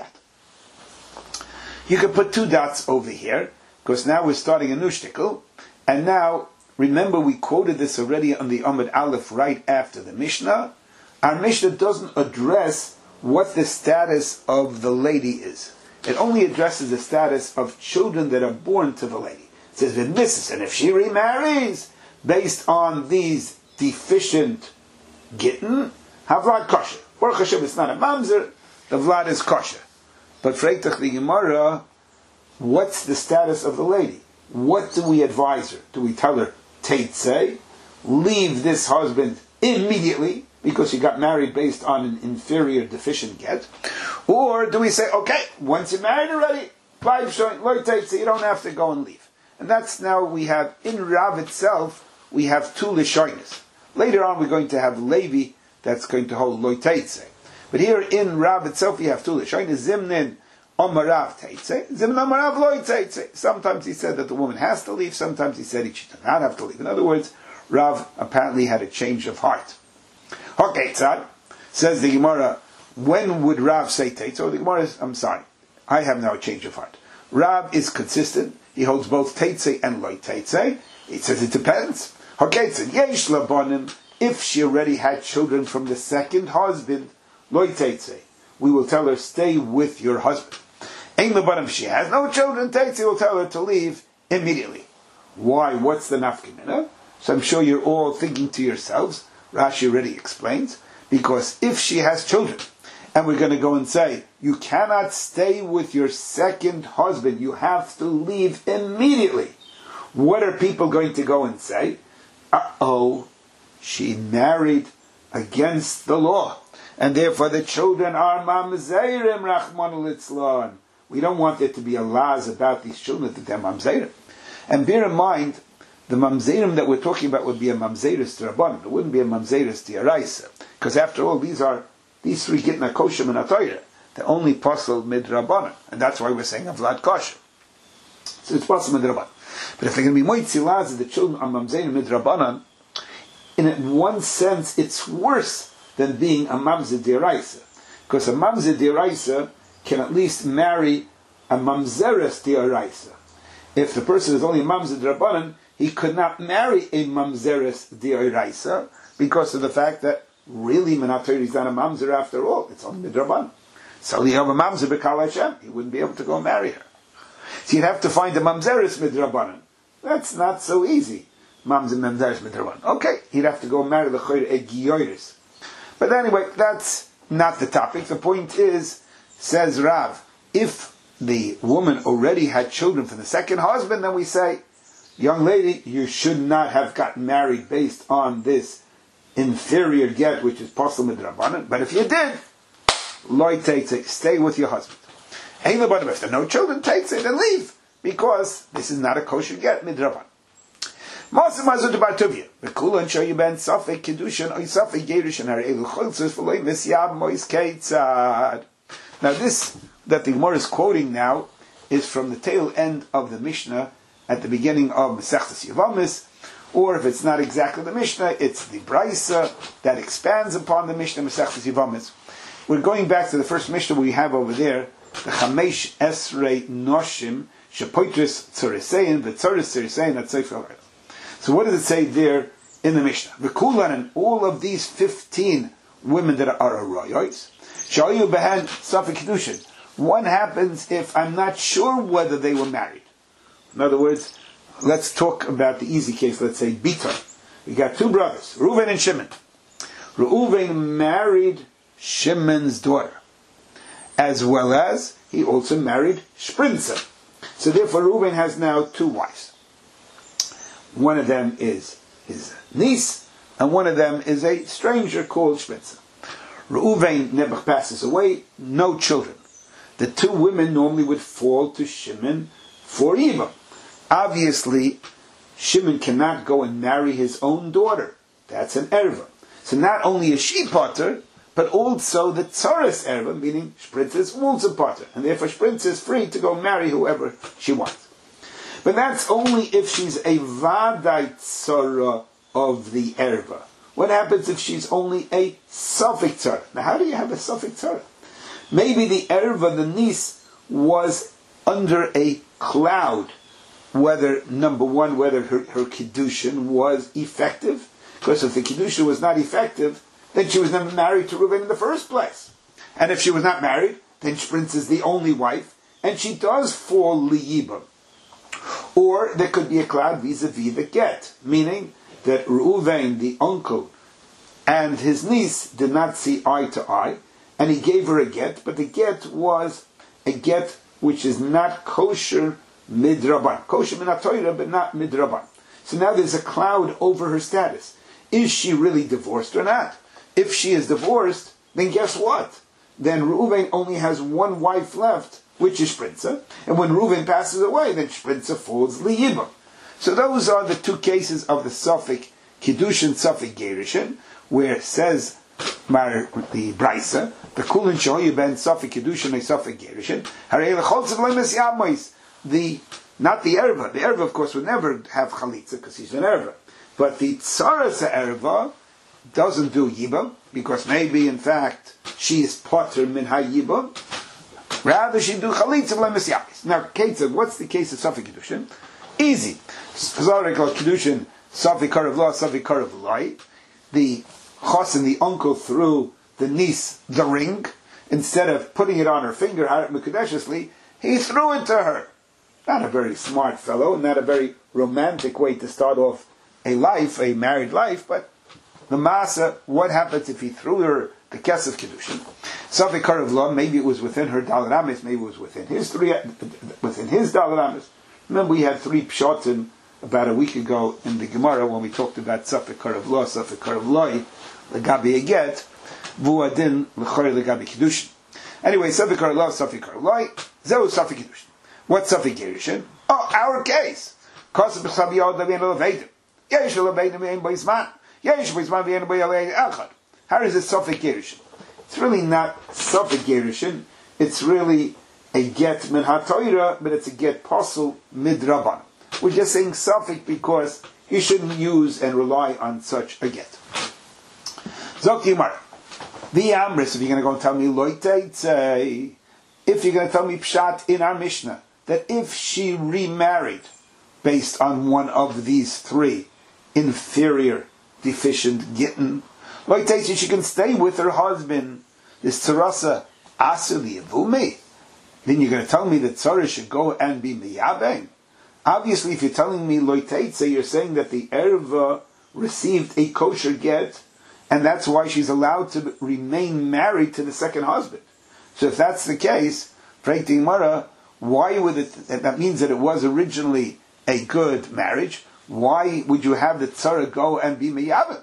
Yad. You can put two dots over here, because now we're starting a new shtickle, and now, remember, we quoted this already on the Amud Aleph right after the Mishnah. Our Mishnah doesn't address what the status of the lady is. It only addresses the status of children that are born to the lady. It says, "With missus," and if she remarries based on these deficient gittin, havlad kosher. Baruch Hashem, it's not a mamzer, the vlad is kosher. But freitach the Gemara, what's the status of the lady? What do we advise her? Do we tell her, Teitzei, leave this husband immediately because she got married based on an inferior, deficient get? Or do we say, okay, once you're married already, you don't have to go and leave. And that's now we have, in Rav itself, we have two Lishonis. Later on we're going to have Levi that's going to hold Loi Teitzei. But here in Rav itself we have two Lishonis, Zimnin, Omarav Teitzei, Zimnin Omarav Loi Teitzei. Sometimes he said that the woman has to leave, sometimes he said she does not have to leave. In other words, Rav apparently had a change of heart. Okay, Tzad, says the Gemara, when would Rav say Teitzei? Oh, the Gemara is, I'm sorry, I have now a change of heart. Rav is consistent, he holds both Teitzei and Loi Teitzei. He says it depends. Okay, Tzad, Yesh Labonim, if she already had children from the second husband, Loi Teitzei, we will tell her, stay with your husband. Ein Labonim, if she has no children, Teitzei will tell her to leave immediately. Why? What's the nafkamina? So I'm sure you're all thinking to yourselves, Rashi already explains, because if she has children, and we're going to go and say, you cannot stay with your second husband, you have to leave immediately. What are people going to go and say? Uh-oh, she married against the law, and therefore the children are mamzeirim Rachmana litzlan. we don't want there to be a laws about these children that they're mamzerim. And bear in mind, the mamzerim that we're talking about would be a mamzeris d'Rabbanan. It wouldn't be a mamzeris d'Oraisa. Because after all, these are, these three gitna koshim and atoyra. They're only possible mid-Rabbanan. And that's why we're saying a vlad kosher. So it's possible mid-Rabbanan. But if they're going to be moitzi laws, the children are mamzerim mid-Rabbanan, in one sense, it's worse than being a mamzer d'Oraisa. Because a mamzer d'Oraisa can at least marry a mamzeres d'Oraisa. If the person is only a mamzer d'Rabbanan, he could not marry a mamzeres d'Oraisa because of the fact that really Menatoir is not a mamzer after all. It's only midrabbanan. So you have a mamzer b'kal Hashem. He wouldn't be able to go marry her. So you'd have to find a mamzeres midrabbanan. That's not so easy. Mamzer mamzeres midrabbanan. Okay, he'd have to go marry the choyre a giyoris. But anyway, that's not the topic. The point is, says Rav, if the woman already had children from the second husband, then we say, young lady, you should not have gotten married based on this inferior get, which is possible midrabbanan. But if you did, loy takes it, stay with your husband. Ain't nobody, if there are no children, takes it and leave, because this is not a kosher get midrabbanan. Masa mazut bartuvia. V'kulan shoyu ben safek kedushin oy safek gerushin harei l'choltzos v'loy misyab mois keitzad. Now this that the Gemara is quoting now is from the tail end of the Mishnah at the beginning of Masechtas Yevamos, or if it's not exactly the Mishnah, it's the Braisa that expands upon the Mishnah Masechtas Yevamos. We're going back to the first Mishnah we have over there, the Chamesh Esrei Noshim Shepoitris Tzorisein V'Tzoris Tzorisein at Sefer. So what does it say there in the Mishnah? V'kulan, and all of these fifteen women that are arroyos, Shayu Behan Safek Kedushin. One happens if I'm not sure whether they were married. In other words, let's talk about the easy case. Let's say Bitor. We got two brothers, Reuven and Shimon. Reuven married Shimon's daughter, as well as he also married Shprinza. So therefore, Reuven has now two wives. One of them is his niece, and one of them is a stranger called Shprinza. Reuven never passes away, no children. The two women normally would fall to Shimon for Eva. Obviously, Shimon cannot go and marry his own daughter. That's an erva. So not only is she potter, but also the tzaras erva, meaning Shprinza is also potter, and therefore Shprinza is free to go marry whoever she wants. But that's only if she's a vadai tzara of the erva. What happens if she's only a safek tzara? Now, how do you have a safek tzara? Maybe the erva, the niece, was under a cloud. Whether, number one, whether her, her kiddushin was effective. Because if the kiddushin was not effective, then she was never married to Reuven in the first place. And if she was not married, then Shprinza is the only wife, and she does fall liyibam. Or there could be a cloud vis-a-vis the get, meaning that Reuven, the uncle, and his niece did not see eye to eye, and he gave her a get, but the get was a get which is not kosher midraban. Kosher minatoira, but not midraban. So now there's a cloud over her status. Is she really divorced or not? If she is divorced, then guess what? Then Reuven only has one wife left, which is Shprinza. And when Reuven passes away, then Shprinza falls liyibam. So those are the two cases of the Safek Kiddushin, Safek Gerushin, where it says Mar, the Braisa, the Kulin Shoyu ben Safek Kiddushin and Safek Gerushin, Harei l'choltzav lemes yamois. The, not the erva. The erva, of course, would never have chalitza because he's an erva. But the tzaras erva doesn't do yibam because maybe, in fact, she is potter min ha-yibam. Rather, she do chalitza lemes yamois. Now, Ketzad, what's the case of Safek Kiddushin? Easy. Zohar called Kiddushin Safek Karav Lo, Safek Karav Loi. The chosin, the uncle, threw the niece the ring. Instead of putting it on her finger, Harat Mekudeshesli, he threw it to her. Not a very smart fellow, not a very romantic way to start off a life, a married life, but the Masa, what happens if he threw her the Kesef Kiddushin? Safek Karav Lo, maybe it was within her Dalaramis, maybe it was within his three, within his Dalaramis. Remember, we had three pshatim about a week ago in the Gemara when we talked about Safek Karav Lo, Safek Karav Loi, Legabi Eget, Vuadin, L'choy Legabi Kiddushin. Anyway, Safek Karav Lo, Safek Karav Loi, Zeu Safek Kiddushin. What's Safek Kiddushin? Oh, our case. Kosem b'chav yod v'en lo v'edim. Yesh lo v'edim v'en bo yizman. Yesh bo yizman v'en bo yalei echad. How is it Safek Kiddushin? It's really not Safek Kiddushin. It's really a get min ha-Torah, but it's a get posel mid-Rabban. We're just saying Safek because you shouldn't use and rely on such a get. Zok Yimar. The Amris, if you're going to go and tell me loitei, if you're going to tell me pshat in our Mishnah, that if she remarried based on one of these three inferior, deficient gittin, loitei, she can stay with her husband, this tzarasa asuli avumi, then you're going to tell me that tzara should go and be miyabeng. Obviously, if you're telling me loitei, you're saying that the erva received a kosher get, and that's why she's allowed to remain married to the second husband. So if that's the case, Freiti Mara, why would it, that means that it was originally a good marriage, why would you have the tzara go and be miyavah?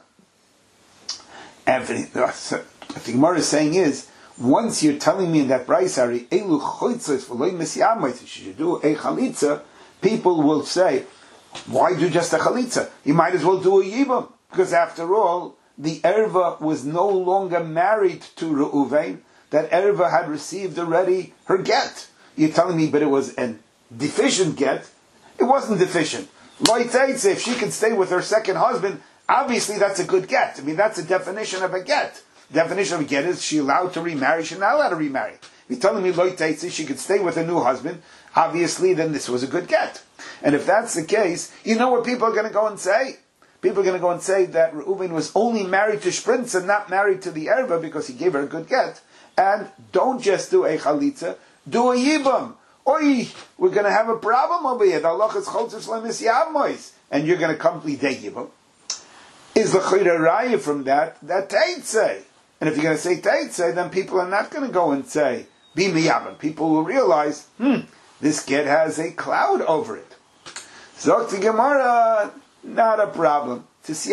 And what the Gemara is saying is, once you're telling me in that Bryce Hari, elu choitzos v'loy mesiyamot, you should do a chalitza, people will say, why do just a chalitza? You might as well do a yibam, because after all, the erva was no longer married to Reuven. That erva had received already her get. You're telling me, but it was a deficient get. It wasn't deficient. Loitei, if she can stay with her second husband, obviously that's a good get. I mean, that's a definition of a get. The definition of a get is she allowed to remarry, she's not allowed to remarry. You're telling me loitei, she could stay with a new husband, obviously then this was a good get. And if that's the case, you know what people are going to go and say? People are going to go and say that Reuven was only married to Shprinz and not married to the erva because he gave her a good get. And don't just do a chalitza, do a yibam. Oi, we're going to have a problem over here. The Allah is choltzes lemis yavmois. And you're going to complete the yibam. Is the chayra raya from that, that teitzei. And if you're going to say teitzei, then people are not going to go and say, be miyavim. People will realize, hmm, this get has a cloud over it. Zok to Gemara, not a problem.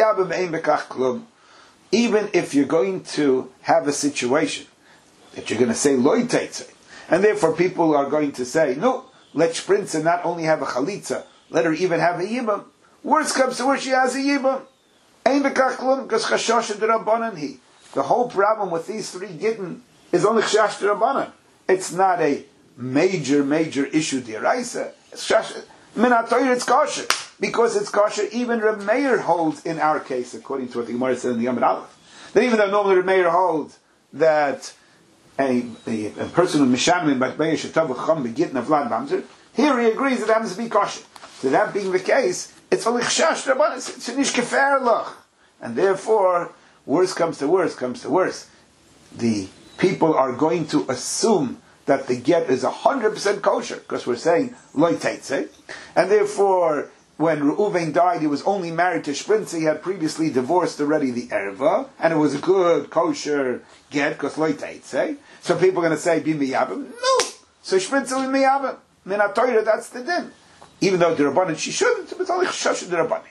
Even if you're going to have a situation that you're going to say loy teitzei, and therefore people are going to say, no, let Shprinza not only have a chalitza, let her even have a yibam. Worst comes to where she has a yibam. Ein bekach klum, because chashosh d'Rabbanan he. The whole problem with these three gittin is only chashosh d'Rabbanan. It's not a major, major issue d'Oraisa. It's chashosh. Min ha'Torah, it's kosher. Because it's kosher, even Reb Meir holds in our case, according to what the Gemara says in the Yom Aleph. That even though normally Reb Meir holds that a, a, a person with Mishanim but Meir Shetav Chum Begittin of Vlad Bamzer, here he agrees that it happens to be kosher. So that being the case, it's only chashash rabban, it's a nish kefer loch. And therefore, worse comes to worse, comes to worse. The people are going to assume that the get is one hundred percent kosher, because we're saying loy teitzei, and therefore, when Reuven died, he was only married to Shprinza. He had previously divorced already the erva, and it was a good kosher get because loy teitzei. So people are going to say be miyabim. No, so Shprinza will be miyabim. Min ha'Torah, that's the din. Even though the Rabbanan she shouldn't, but it's only chashash the Rabbanan.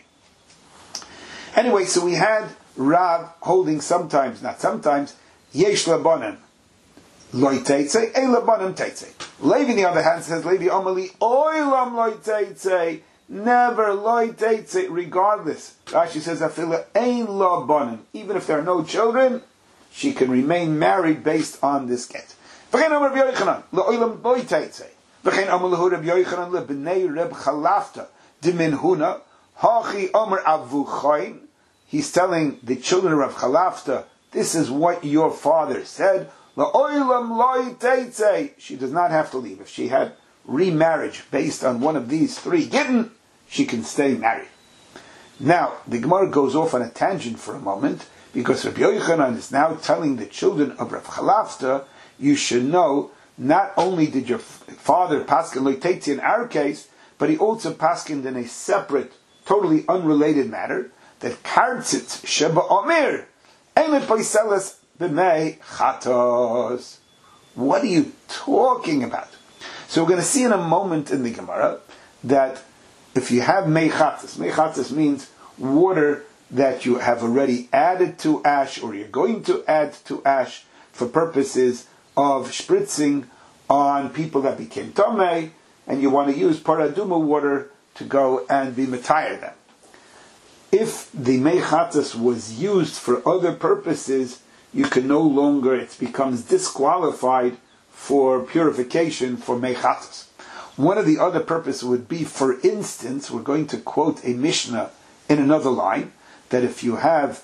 Anyway, so we had Rav holding sometimes, not sometimes, yesh labanan loy teitzei, ein labanan teitzei. Levi, on the other hand, says Levi Omali oilam loy teitzei. Never loy teitzei, regardless. Rashi says afila ein labanan. Even if there are no children, she can remain married based on this get. V'chein Amar Rabbi Yochanan loilam loy teitzei. V'chein Amar lehu Rabbi Yochanan lebnei Reb Chalafta d'min huna hachi Amar avuchain. He's telling the children of Reb Chalafta, this is what your father said. Loilam loy teitzei. She does not have to leave. If she had remarriage based on one of these three gittin, she can stay married. Now, the Gemara goes off on a tangent for a moment, because Rabbi Yochanan is now telling the children of Rav Chalafta, you should know, not only did your father paskin loy teitzei in our case, but he also paskined in a separate, totally unrelated matter, that kartzitz sheba omer, ene poiseles b'mei chatos. What are you talking about? So we're going to see in a moment in the Gemara that if you have meichatzis, meichatzis means water that you have already added to ash, or you're going to add to ash for purposes of spritzing on people that became Tomei, and you want to use paraduma water to go and be Matayr them. If the Meichatas was used for other purposes, you can no longer, it becomes disqualified for purification for Meichatas. One of the other purposes would be, for instance, we're going to quote a Mishnah in another line, that if you have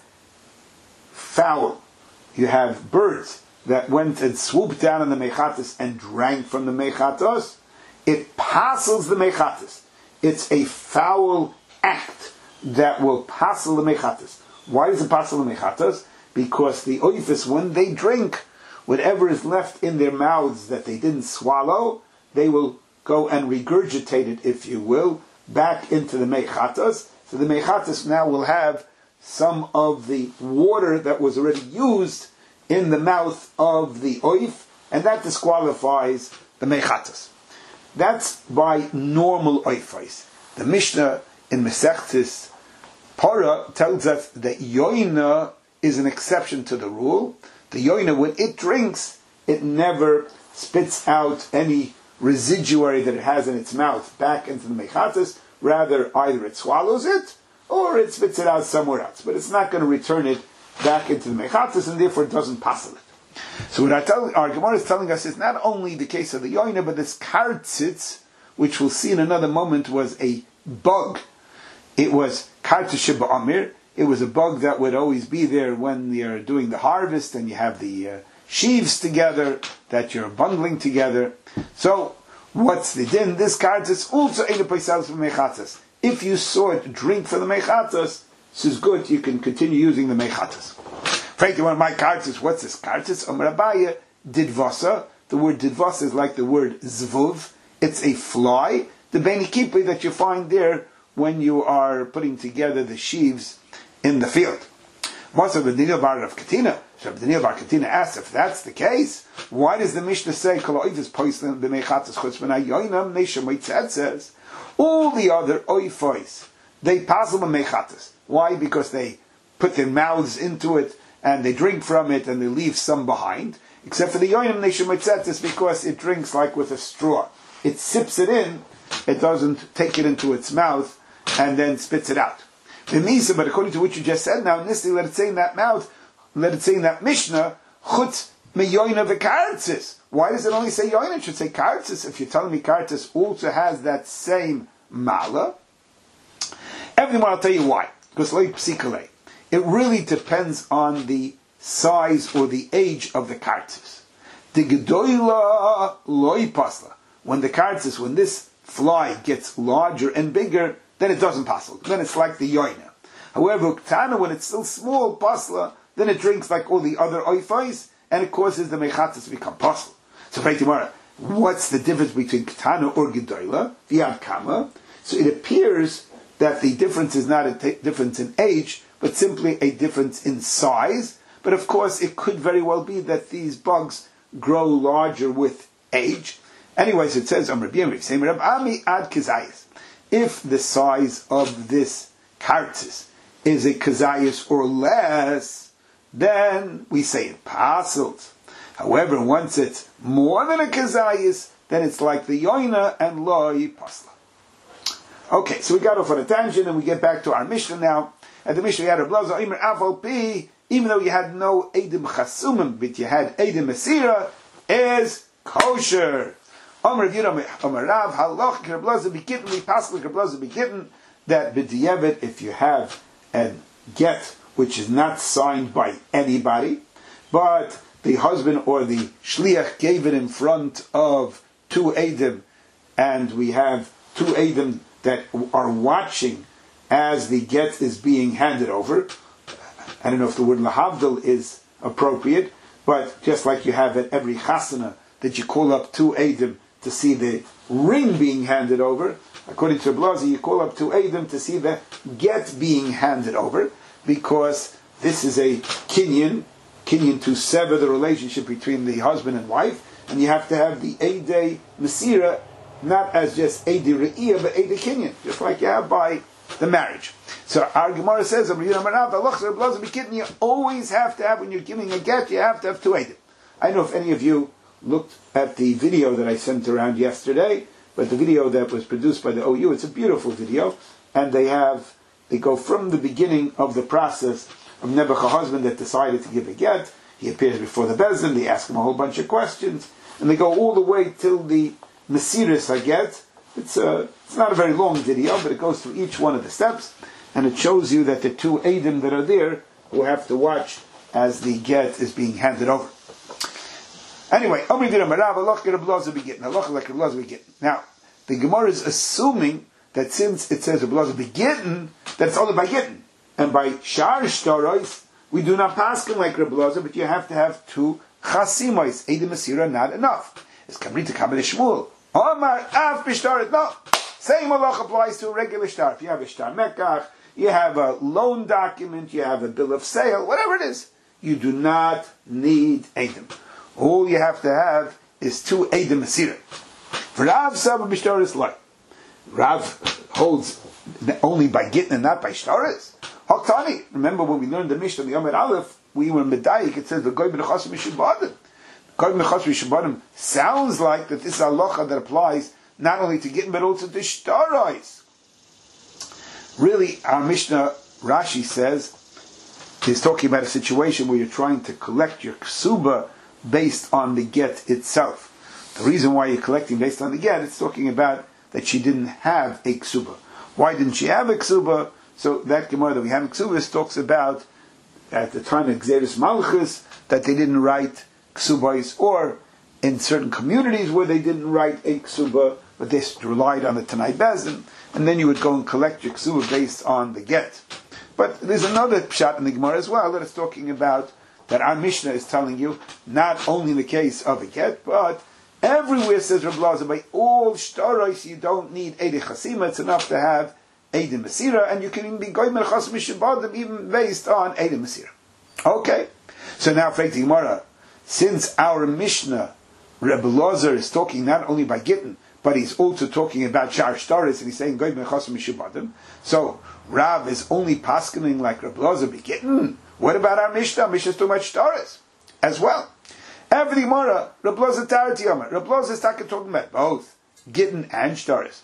fowl, you have birds that went and swooped down on the Meichatas and drank from the Meichatas, it passes the Meichatas. It's a foul act that will passel the Meichatas. Why does it passel the Meichatas? Because the oifis, when they drink, whatever is left in their mouths that they didn't swallow, they will go and regurgitate it, if you will, back into the Meichatas. So the Meichatas now will have some of the water that was already used in the mouth of the oif, and that disqualifies the Meichatas. That's by normal oifais. The Mishnah in Mesechtes Para tells us that yoina is an exception to the rule. The yoina, when it drinks, it never spits out any residuary that it has in its mouth back into the Meichatas. Rather, either it swallows it, or it spits it out somewhere else. But it's not going to return it back into the Meichatas, and therefore it doesn't passel it. So what I tell, our Gemara is telling us is not only the case of the yoina, but this kartzitz, which we'll see in another moment, was a bug. It was kartzitz sheba'amir. It was a bug that would always be there when you're doing the harvest and you have the uh, sheaves together, that you're bundling together. So, what's the din? This kartzitz also ain't a paisal for mechatas. If you saw it drink for the mechatas, this is good, you can continue using the mechatas. Frankly, one of my kartzitz, what's this kartzitz? Amar Abaye, didvasa. The word didvasa is like the word zvuv. It's a fly, the benikipi that you find there when you are putting together the sheaves in the field. Most of the Daniel Bar of Katina, so Daniel Bar Katina asks, if that's the case, why does the Mishnah say, says, all the other oifos, they pass them mechatas. Why? Because they put their mouths into it, and they drink from it, and they leave some behind. Except for the yoinim neshemoitzetzes, because it drinks like with a straw. It sips it in, it doesn't take it into its mouth, and then spits it out. The misa, but according to what you just said now, Nisli, let it say in that mouth, let it say in that Mishnah, chutz meyoina v'kartzis. Why does it only say yoina? It should say kartzis. If you're telling me kartzis also has that same mala, everyone, I'll tell you why. Because like psikale, it really depends on the size or the age of the kartzis. The gedoila loy pasla. When the kartzis, when this fly gets larger and bigger, then it doesn't passel. Then it's like the yoina. However, ktana, when it's still small, pasla, then it drinks like all the other oifais, and it causes the mechatas to become passel. So, what's the difference between ktana or gedoila? V'yad kama. So it appears that the difference is not a t- difference in age, but simply a difference in size. But of course, it could very well be that these bugs grow larger with age. Anyways, it says, Amr B'yem, same Rab Ami ad kizayis. If the size of this kartzis is a kazayis or less, then we say it passels. However, once it's more than a kazayis, then it's like the yoina and loy pasla. Okay, so we got off on a tangent and we get back to our Mishnah now. At the Mishnah, we had a blaza, Imer Aval Pi, even though you had no Eidim Chasumim, but you had Eidim Mesira, is kosher. Amar Yidam Amar Rav Halach Kerblaza B'Gittin we Pascal Kerblaza B'Gittin that B'Diavad, if you have a get which is not signed by anybody, but the husband or the shliach gave it in front of two Eidim, and we have two Eidim that are watching as the get is being handed over. I don't know if the word lahavdil is appropriate, but just like you have at every chasana that you call up two Eidim to see the ring being handed over, according to Blazi, you call up two Eidim to see the get being handed over, because this is a kinyan, kinyan to sever the relationship between the husband and wife, and you have to have the Eidei Mesira, not as just Eidei Re'iyah, but Eidei Kinyan, just like you have by the marriage. So our Gemara says, you always have to have, when you're giving a get, you have to have two Eidim. I don't know if any of you looked at the video that I sent around yesterday, but the video that was produced by the O U, it's a beautiful video, and they have, they go from the beginning of the process of Nebuchadnezzar's husband that decided to give a get. He appears before the Bezdin, they ask him a whole bunch of questions, and they go all the way till the Mesiris Haget. It's a, it's not a very long video, but it goes through each one of the steps, and it shows you that the two Eidim that are there who have to watch as the get is being handed over. Anyway, now the Gemara is assuming that since it says Reblaza begitten, that it's only by gittin. And by Shar Shtarois, we do not pass them like Reblaza, but you have to have two Chasimois. Eidim Masira, not enough. It's Kamrita Kabbalah Shmuel. Omar Av Bishtaret. No. Same halach applies to a regular shtar. If you have a shtar mekach, you have a loan document, you have a bill of sale, whatever it is, you do not need Eidim. All you have to have is two Eidim Masira. Rav Saba Bishtaret like. Rav holds only by gittin and not by shtaris. Haktani. Remember when we learned the Mishnah in the Yomer Aleph, we were in Medayik, it says the Goy B'Nechasim Mishubadim. Goy B'Nechasim Mishubadim sounds like that this is a halacha that applies not only to gittin but also to shtaris. Really, our Mishnah, Rashi says, is talking about a situation where you're trying to collect your ksuba based on the get itself. The reason why you're collecting based on the get, it's talking about that she didn't have a ksuba. Why didn't she have a ksuba? So that Gemara that we have in Ksubas talks about at the time of Gzeres Malchus that they didn't write ksubais, or in certain communities where they didn't write a ksuba, but they relied on the Tanai Bezdin, and then you would go and collect your ksuba based on the get. But there's another pshat in the Gemara as well that is talking about that our Mishnah is telling you not only in the case of a get, but everywhere says Reb Lazar, by all shtaros you don't need Eidei Chasima, it's enough to have Eidim Masira, and you can even be Goy Melchas Mishabadim even based on Eidim Masira. Okay, so now for the Gemara, since our Mishnah, Reb Lazar is talking not only by Gittin, but he's also talking about Shar Shtaris, and he's saying Goy Melchas Mishabadim. So Rav is only paskening like Reb Lazar be Gittin. What about our Mishnah? Mishnah is too much Shtaris as well. Every Gemara, Reb Lazar Tarati Yomer, Reb Lazar is talking about both Gittin and Shtaris.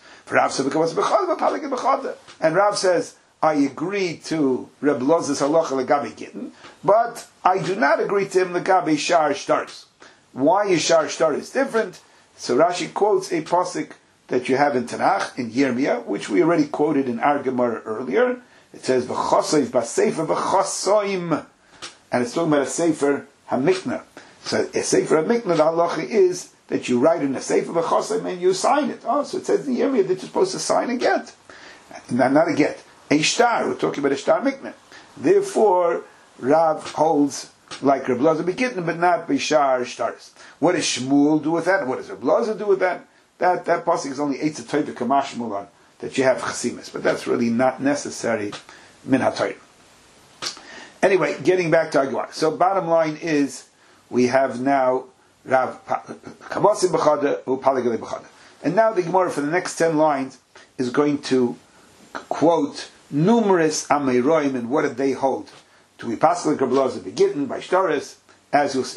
And Rav says, I agree to Reb Loz's halacha legabe gittin, but I do not agree to him legabe shar shtaris. Why is shar shtaris different? So Rashi quotes a pasuk that you have in Tanakh, in Yirmiyah, which we already quoted in our Gemara earlier. It says, v'chosoiv b'sefer v'chosoim. And it's talking about a sefer hamikna. So a sefer hamikna, the halacha is that you write in a sefer v'chosoim and you sign it. Oh, so it says in the area that you're supposed to sign a get. Not, not a get. A shtar. We're talking about a shtar mikna. Therefore, Rav holds like Reb Lazar begittin, but not b'shar shtaris. What does Shmuel do with that? What does Reb Lazar do with that? That that pasuk is only eight to Torah kamashmul on that you have chasimis, but that's really not necessary min haTorah. Anyway, getting back to Aguar. So bottom line is we have now Rav Kavasim b'chada u Paligalei b'chada, and now the Gemara for the next ten lines is going to quote numerous Ameiroim and what did they hold to be passed like Reb Lazar begittin by shtaris, as you'll see.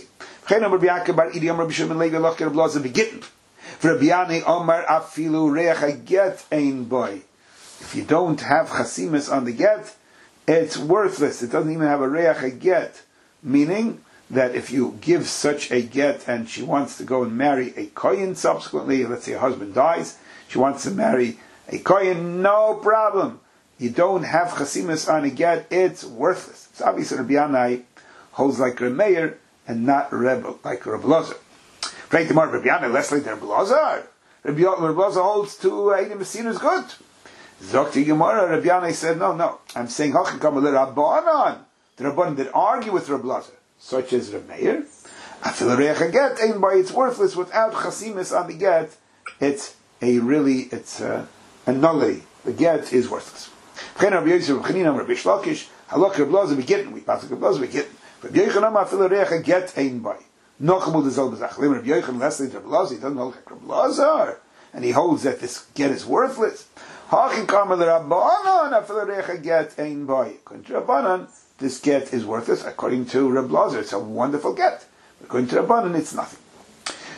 If you don't have chasimis on the get, it's worthless. It doesn't even have a reach get, meaning that if you give such a get and she wants to go and marry a kohen subsequently, let's say her husband dies, she wants to marry a kohen, no problem. You don't have chasimis on a get, it's worthless. So obviously Rabbi Yanai holds like Reb Meir and not Reb, like Reb Lazar. Frank the Mar Rabbi Yanai, less like Reb Lazar. Rabbi Lazar holds to Eidim Masira is good. Zokti Gemara, Rabbi Yanai said, no, no. I'm saying Hachikam le Rabbanan. The Rabbanan that argue with Reb Lazar, such as Reb Meir. Afil reich get ain't by it's worthless without chasimis on the get. It's a really, it's a, a nullity. The get is worthless. Rabbi Yosef, Rabbi Chanina, Rabbi Shlakish, Halach Reb Lazar begittin. We pass Reb Lazar begittin. Rabbi Yochanan afil reich get ain't by. Nochmul dezel bezach. Lim Rabbi Yochanan less than Reb Lazar. He doesn't hold like Reb Lazar, and he holds that this get is worthless. Hachin kamer l'Rabbanan afil reich get ain't by. According to Rabbanan, this get is worthless. According to Reb Lazar, it's a wonderful get. According to Rabbanan, it's nothing.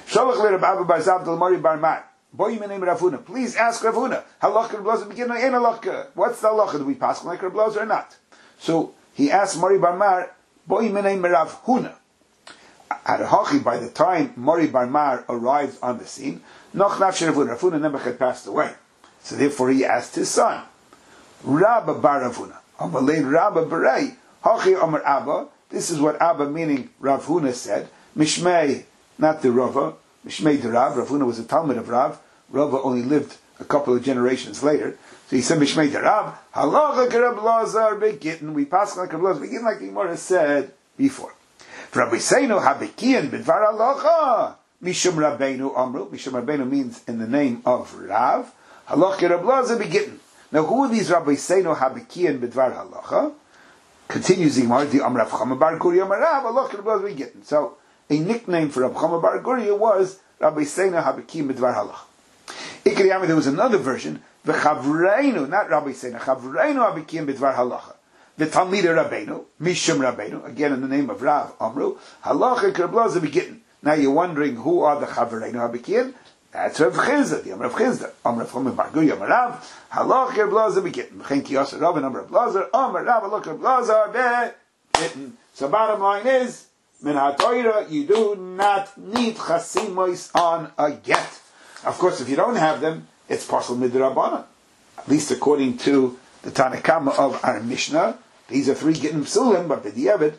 Sholach le Reb Abba bar Zav del Mori bar Mar. Boy name Rav Huna. Please ask Rav Huna. Halakha Reb Lozer begin ain't halakha. What's the halakha? Do we pass like Reb Lozer or not? So he asked Mori bar Mar. Boy name Rav Huna. At Hachi, by the time Mori bar Mar arrives on the scene, Noch nafshe Rav Huna. Rav Huna never had passed away. So therefore he asked his son, Rabba bar Rav Huna. Amalei Rabba barei. Hachi Amar Abba. This is what Abba, meaning Rav Huna, said. Mishmei, not the Rava. Mishmei the Rav. Rav Huna was a Talmud of Rav. Rava only lived a couple of generations later. So he said Mishmei the Rav. Halacha Reb Lazar begitten. We pass like Reb Lazar begin, like the Gemara said before. Rabbi Seinu habekian b'dvar halacha. Mishum Rabbeinu Amru. Mishum Rabbeinu means in the name of Rav. Halacha Reb Lazar begitten. Now who are these Rabbi Seinu habekian b'dvar halacha? Continues the Gemara, the Amr Rav Chama bar Guria Marav, Allah Reb Lazar begitten. So a nickname for Rav Chama bar Guria was Rabbi Seinu habekian b'dvar halacha. Ikri there was another version, v'chavreinu, not Rabbi Seinu, chavreinu habekian b'dvar halacha. The Talmidei Rabbeinu, Mishum Rabbeinu, again in the name of Rav Amru, halacha Reb Lazar begitten. Now you're wondering who are the chavreinu habekian? That's Rav Chizda, the Amr Rav Chizda, Amr Rav Chama bar Guria Marav, halacha Reb Lazar begitten. V'chen ki yasser Rav and Amr Reb Lazar, Amr Rav halacha Reb Lazar begitten. So bottom line is, min ha'torah, you do not need chasimois on a get. Of course, if you don't have them, it's possible midrabanan. At least according to the Tanakama of our Mishnah, these are three getting psulim, but b'diavad,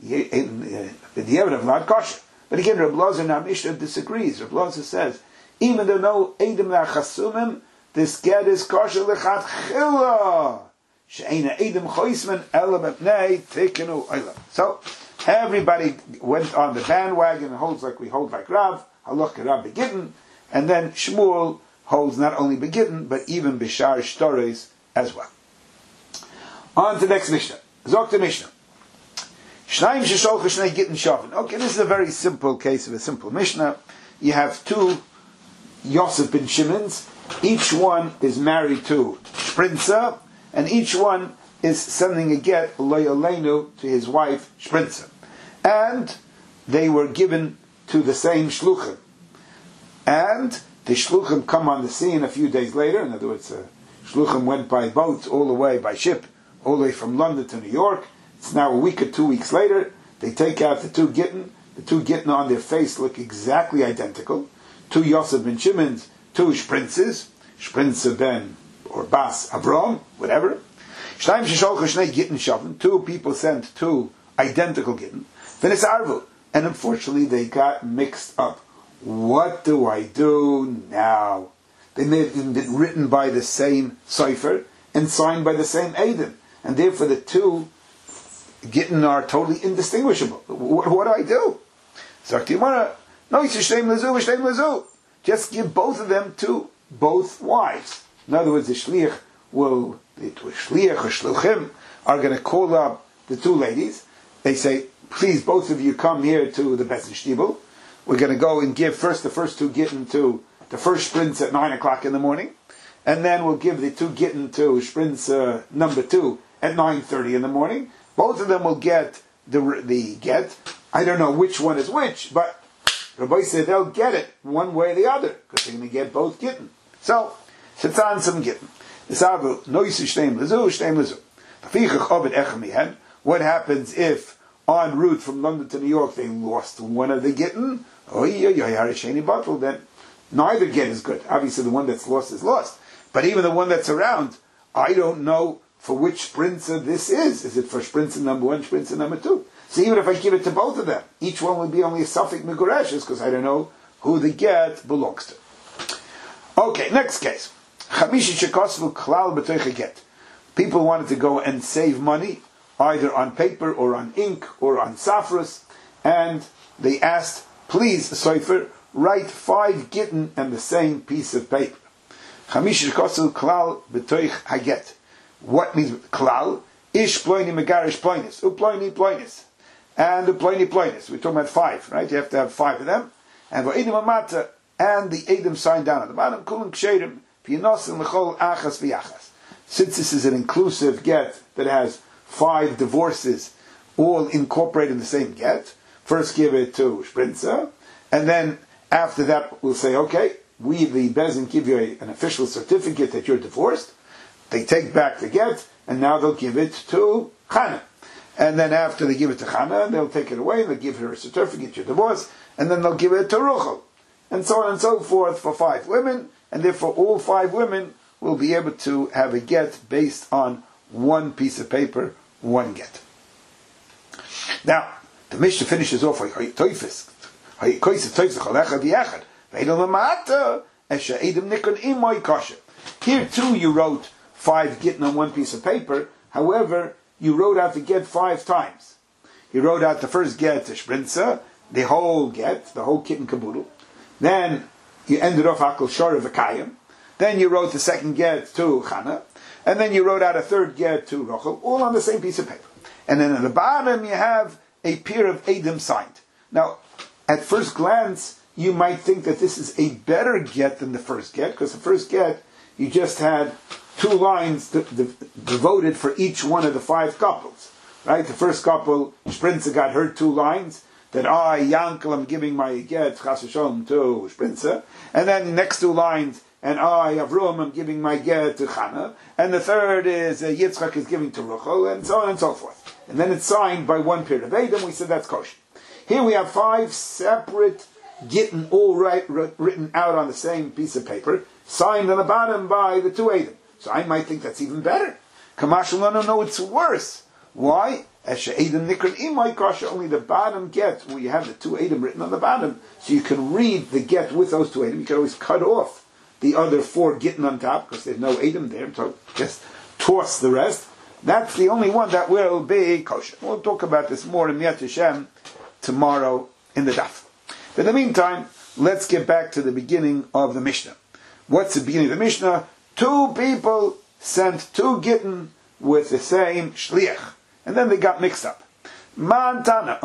b'diavad of not kosher. But again, Reb Lazar in our Mishnah disagrees. Reb Lazar says, even though no edim la'chasumim, this get is kosher l'chatchila. She'ena edim choisman elam epnei tekenu olam. So, everybody went on the bandwagon and holds like we hold like Rav, halach Rav begitten, and then Shmuel holds not only begitten, but even bishar shtores as well. On to the next Mishnah. Zok to Mishnah. Shnaim shesholcha shnei gittin shavin. Okay, this is a very simple case of a simple Mishnah. You have two Yosef ben Shimons. Each one is married to Shprinza, and each one is sending a get, lo yaleinu, to his wife, Shprinza. And they were given to the same shluchim. And the shluchim come on the scene a few days later. In other words, uh, shluchim went by boat all the way, by ship, all the way from London to New York. It's now a week or two weeks later. They take out the two gittin. The two gittin on their face look exactly identical. Two Yosef ben Shimons, two Shprinzes, Shprinza ben, or Bas Avram, whatever. Shnaim shesholcha shnei gittin shavin. Two people sent two identical gittin. V'nis arvu. And unfortunately they got mixed up. What do I do now? They may have even been written by the same cipher and signed by the same Eidim. And therefore the two gittin are totally indistinguishable. What, what do I do? Sagt die Gemara, no, just give both of them to both wives. In other words, the shliach will, the shliach or shluchim are going to call up the two ladies. They say, please, both of you come here to the Beis Shtibel. We're going to go and give first the first two gittin to the first sprints at nine o'clock in the morning, and then we'll give the two gittin to sprints uh, number two at nine thirty in the morning. Both of them will get the the get. I don't know which one is which, but Rabbi said they'll get it one way or the other because they're going to get both gittin. So, Shetzan some gittin. What happens if en route from London to New York they lost one of the gittin? Then neither get is good. Obviously the one that's lost is lost. But even the one that's around, I don't know for which sprinter this is. Is it for sprinter number one, sprinter number two? So even if I give it to both of them, each one would be only a suffix megureshes because I don't know who the get belongs to. Okay, next case. People wanted to go and save money, either on paper or on ink or on safras, and they asked, please, Sofer, write five gittin and the same piece of paper. What means klal? Ish ploini megarish ploinis. Uploini ploinis. And uploini ploinis. We're talking about five, right? You have to have five of them. And v'edim amata, and the edim signed down at the bottom, kulim ksherim, v'yinosim l'chol achas v'yachas. Since this is an inclusive get that has five divorces, all incorporated in the same get, first give it to Shprinza, and then After that, we'll say, okay, we, the Bezin, give you a, an official certificate that you're divorced. They take back the get, and now they'll give it to Chana. And then after they give it to Chana, they'll take it away, they'll give her a certificate, you're divorced, and then they'll give it to Ruchel. And so on and so forth for five women, and therefore all five women will be able to have a get based on one piece of paper, one get. Now, the Mishnah finishes off with Toifis. Here too you wrote five gittin on one piece of paper. However, you wrote out the get five times. You wrote out the first get to Shprinza, the whole get, the whole kit and caboodle. Then you ended off Akal Shor of Akayim. Then you wrote the second get to Chana. And then you wrote out a third get to Rochel, all on the same piece of paper. And then at the bottom you have a pair of Edom signed. Now, at first glance, you might think that this is a better get than the first get, because the first get, you just had two lines de- de- devoted for each one of the five couples. Right? The first couple, Shprinza, got her two lines, that I, Yankel, am giving my get, Chas v'sholom, to Shprinza. And then the next two lines, and I, Avrum, am giving my get to Chana. And the third is uh, Yitzchak is giving to Ruchel, and so on and so forth. And then it's signed by one pair of Edom. We said that's kosher. Here we have five separate gittin, all right, written out on the same piece of paper, signed on the bottom by the two Edom. So I might think that's even better. Kamashal, no, no, no, it's worse. Why? Edom nikran imay kosher. Only the bottom get, where you have the two Edom written on the bottom, so you can read the get with those two Edom. You can always cut off the other four gittin on top, because there's no Edom there, so just toss the rest. That's the only one that will be kosher. We'll talk about this more in Yad Hashem tomorrow in the daf. But in the meantime, let's get back to the beginning of the Mishnah. What's the beginning of the Mishnah? Two people sent two gittin with the same shliach, and then they got mixed up. Ma'antana,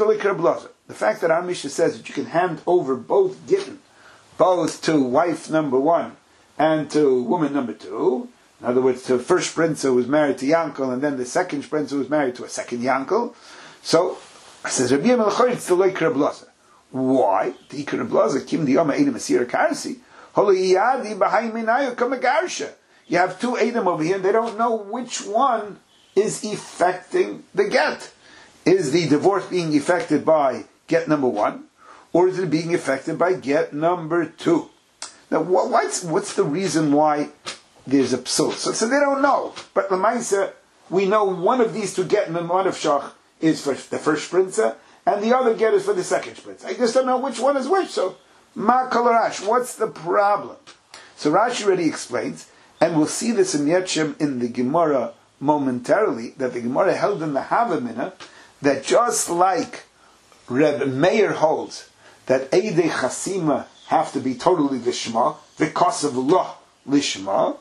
the fact that our Mishnah says that you can hand over both gittin, both to wife number one and to woman number two. In other words, the first Shprinza was married to Yankel, and then the second Shprinza was married to a second Yankel. So, says Rabbi Yemel, it's the like Reb Blazer. Why? The Ikar Reb Blazer, Kim di Yoma Edom Asir Karsi, Holi Yadi B'Hai Minayu Kamagarsha. You have two Edom over here, and they don't know which one is effecting the get. Is the divorce being effected by get number one, or is it being affected by get number two? Now, what's, what's the reason why there's a psul? So, so they don't know. But Lamaisa, we know one of these two get and one of shach is for the first Shprinza, and the other get is for the second Shprinza. I just don't know which one is which. So, Ma Kol Rash, what's the problem? So Rashi already explains, and we'll see this in Yetchem in the Gemara momentarily, that the Gemara held in the Havamina, that just like Reb Meir holds that Eidei Chasima have to be totally Lishma, because of law Lishma,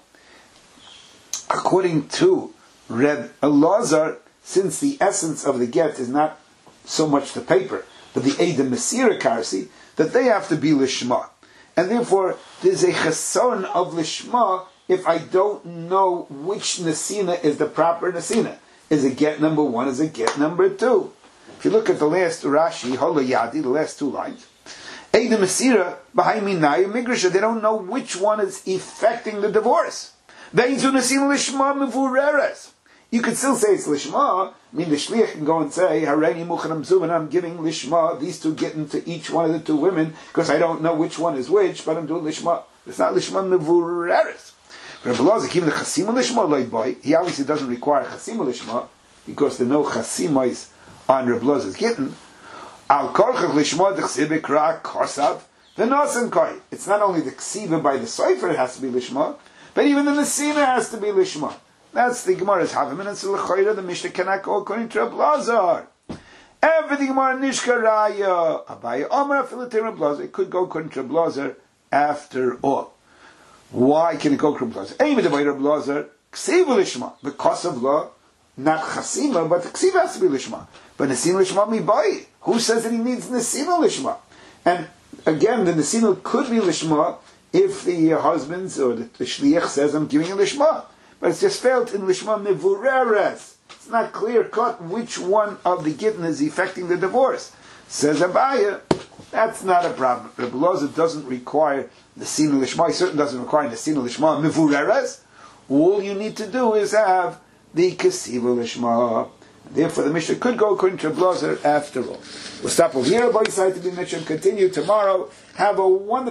according to Reb Elazar, since the essence of the get is not so much the paper, but the Eidei Mesira Karsi, that they have to be Lishma. And therefore, there's a cheson of Lishma if I don't know which Nesina is the proper Nesina. Is it get number one? Is it get number two? If you look at the last Rashi, Hola Yadi, the last two lines, Eidei Mesira, B'Hai Minayu Migrisha, they don't know which one is effecting the divorce. Ve'inzu Nesina Lishma Mevureres. You could still say it's Lishma. I mean, the Shliach can go and say, Hareini Muchanam Zuvan, I'm giving Lishma, these two getting to each one of the two women, because I don't know which one is which, but I'm doing Lishma. It's not Lishma Mevureres. Rabbi Elazar, even the Chasima Lishma loy boy, he obviously doesn't require Chasima Lishma, because there are no Chasimais on Rabbi Elazar's getting. Al Korchach Lishma Dechsibe Kra Kosav V'Nosen Koi. It's not only the Ksiva by the Sefer it has to be Lishma, but even the Nesina has to be Lishma. That's the Gemara's Havim, and it's the L'choira, the Mishnah cannot go according to Rabbi Elazar. Everything Gemara Nishka Raya, Abaya Omer Afilatir Rabbi Elazar, it could go according to Rabbi Elazar after all. Why can it go according to Rabbi Elazar? Aim the way Rabbi Elazar, Ksiva Lishma, because of law, not Chasima, but the Ksiva has to be Lishma. But Nesina Lishma mi boy. Who says that he needs Nesina Lishma? And again, the Nesina could be Lishma if the uh, husbands or the, the Shliach says, I'm giving a Lishma. But it's just felt in Lishma Mevureres. It's not clear cut which one of the Gittin is effecting the divorce. Says Abaya, That's not a problem. Rebbe Loza doesn't require the Sina Lishma. He certainly doesn't require the Sina Lishma Mivureres. All you need to do is have the Kesiva Lishma. Therefore, the Mishnah could go according to Rebbe Loza after all. We'll stop over here. By side to be mentioned. Continue tomorrow. Have a wonderful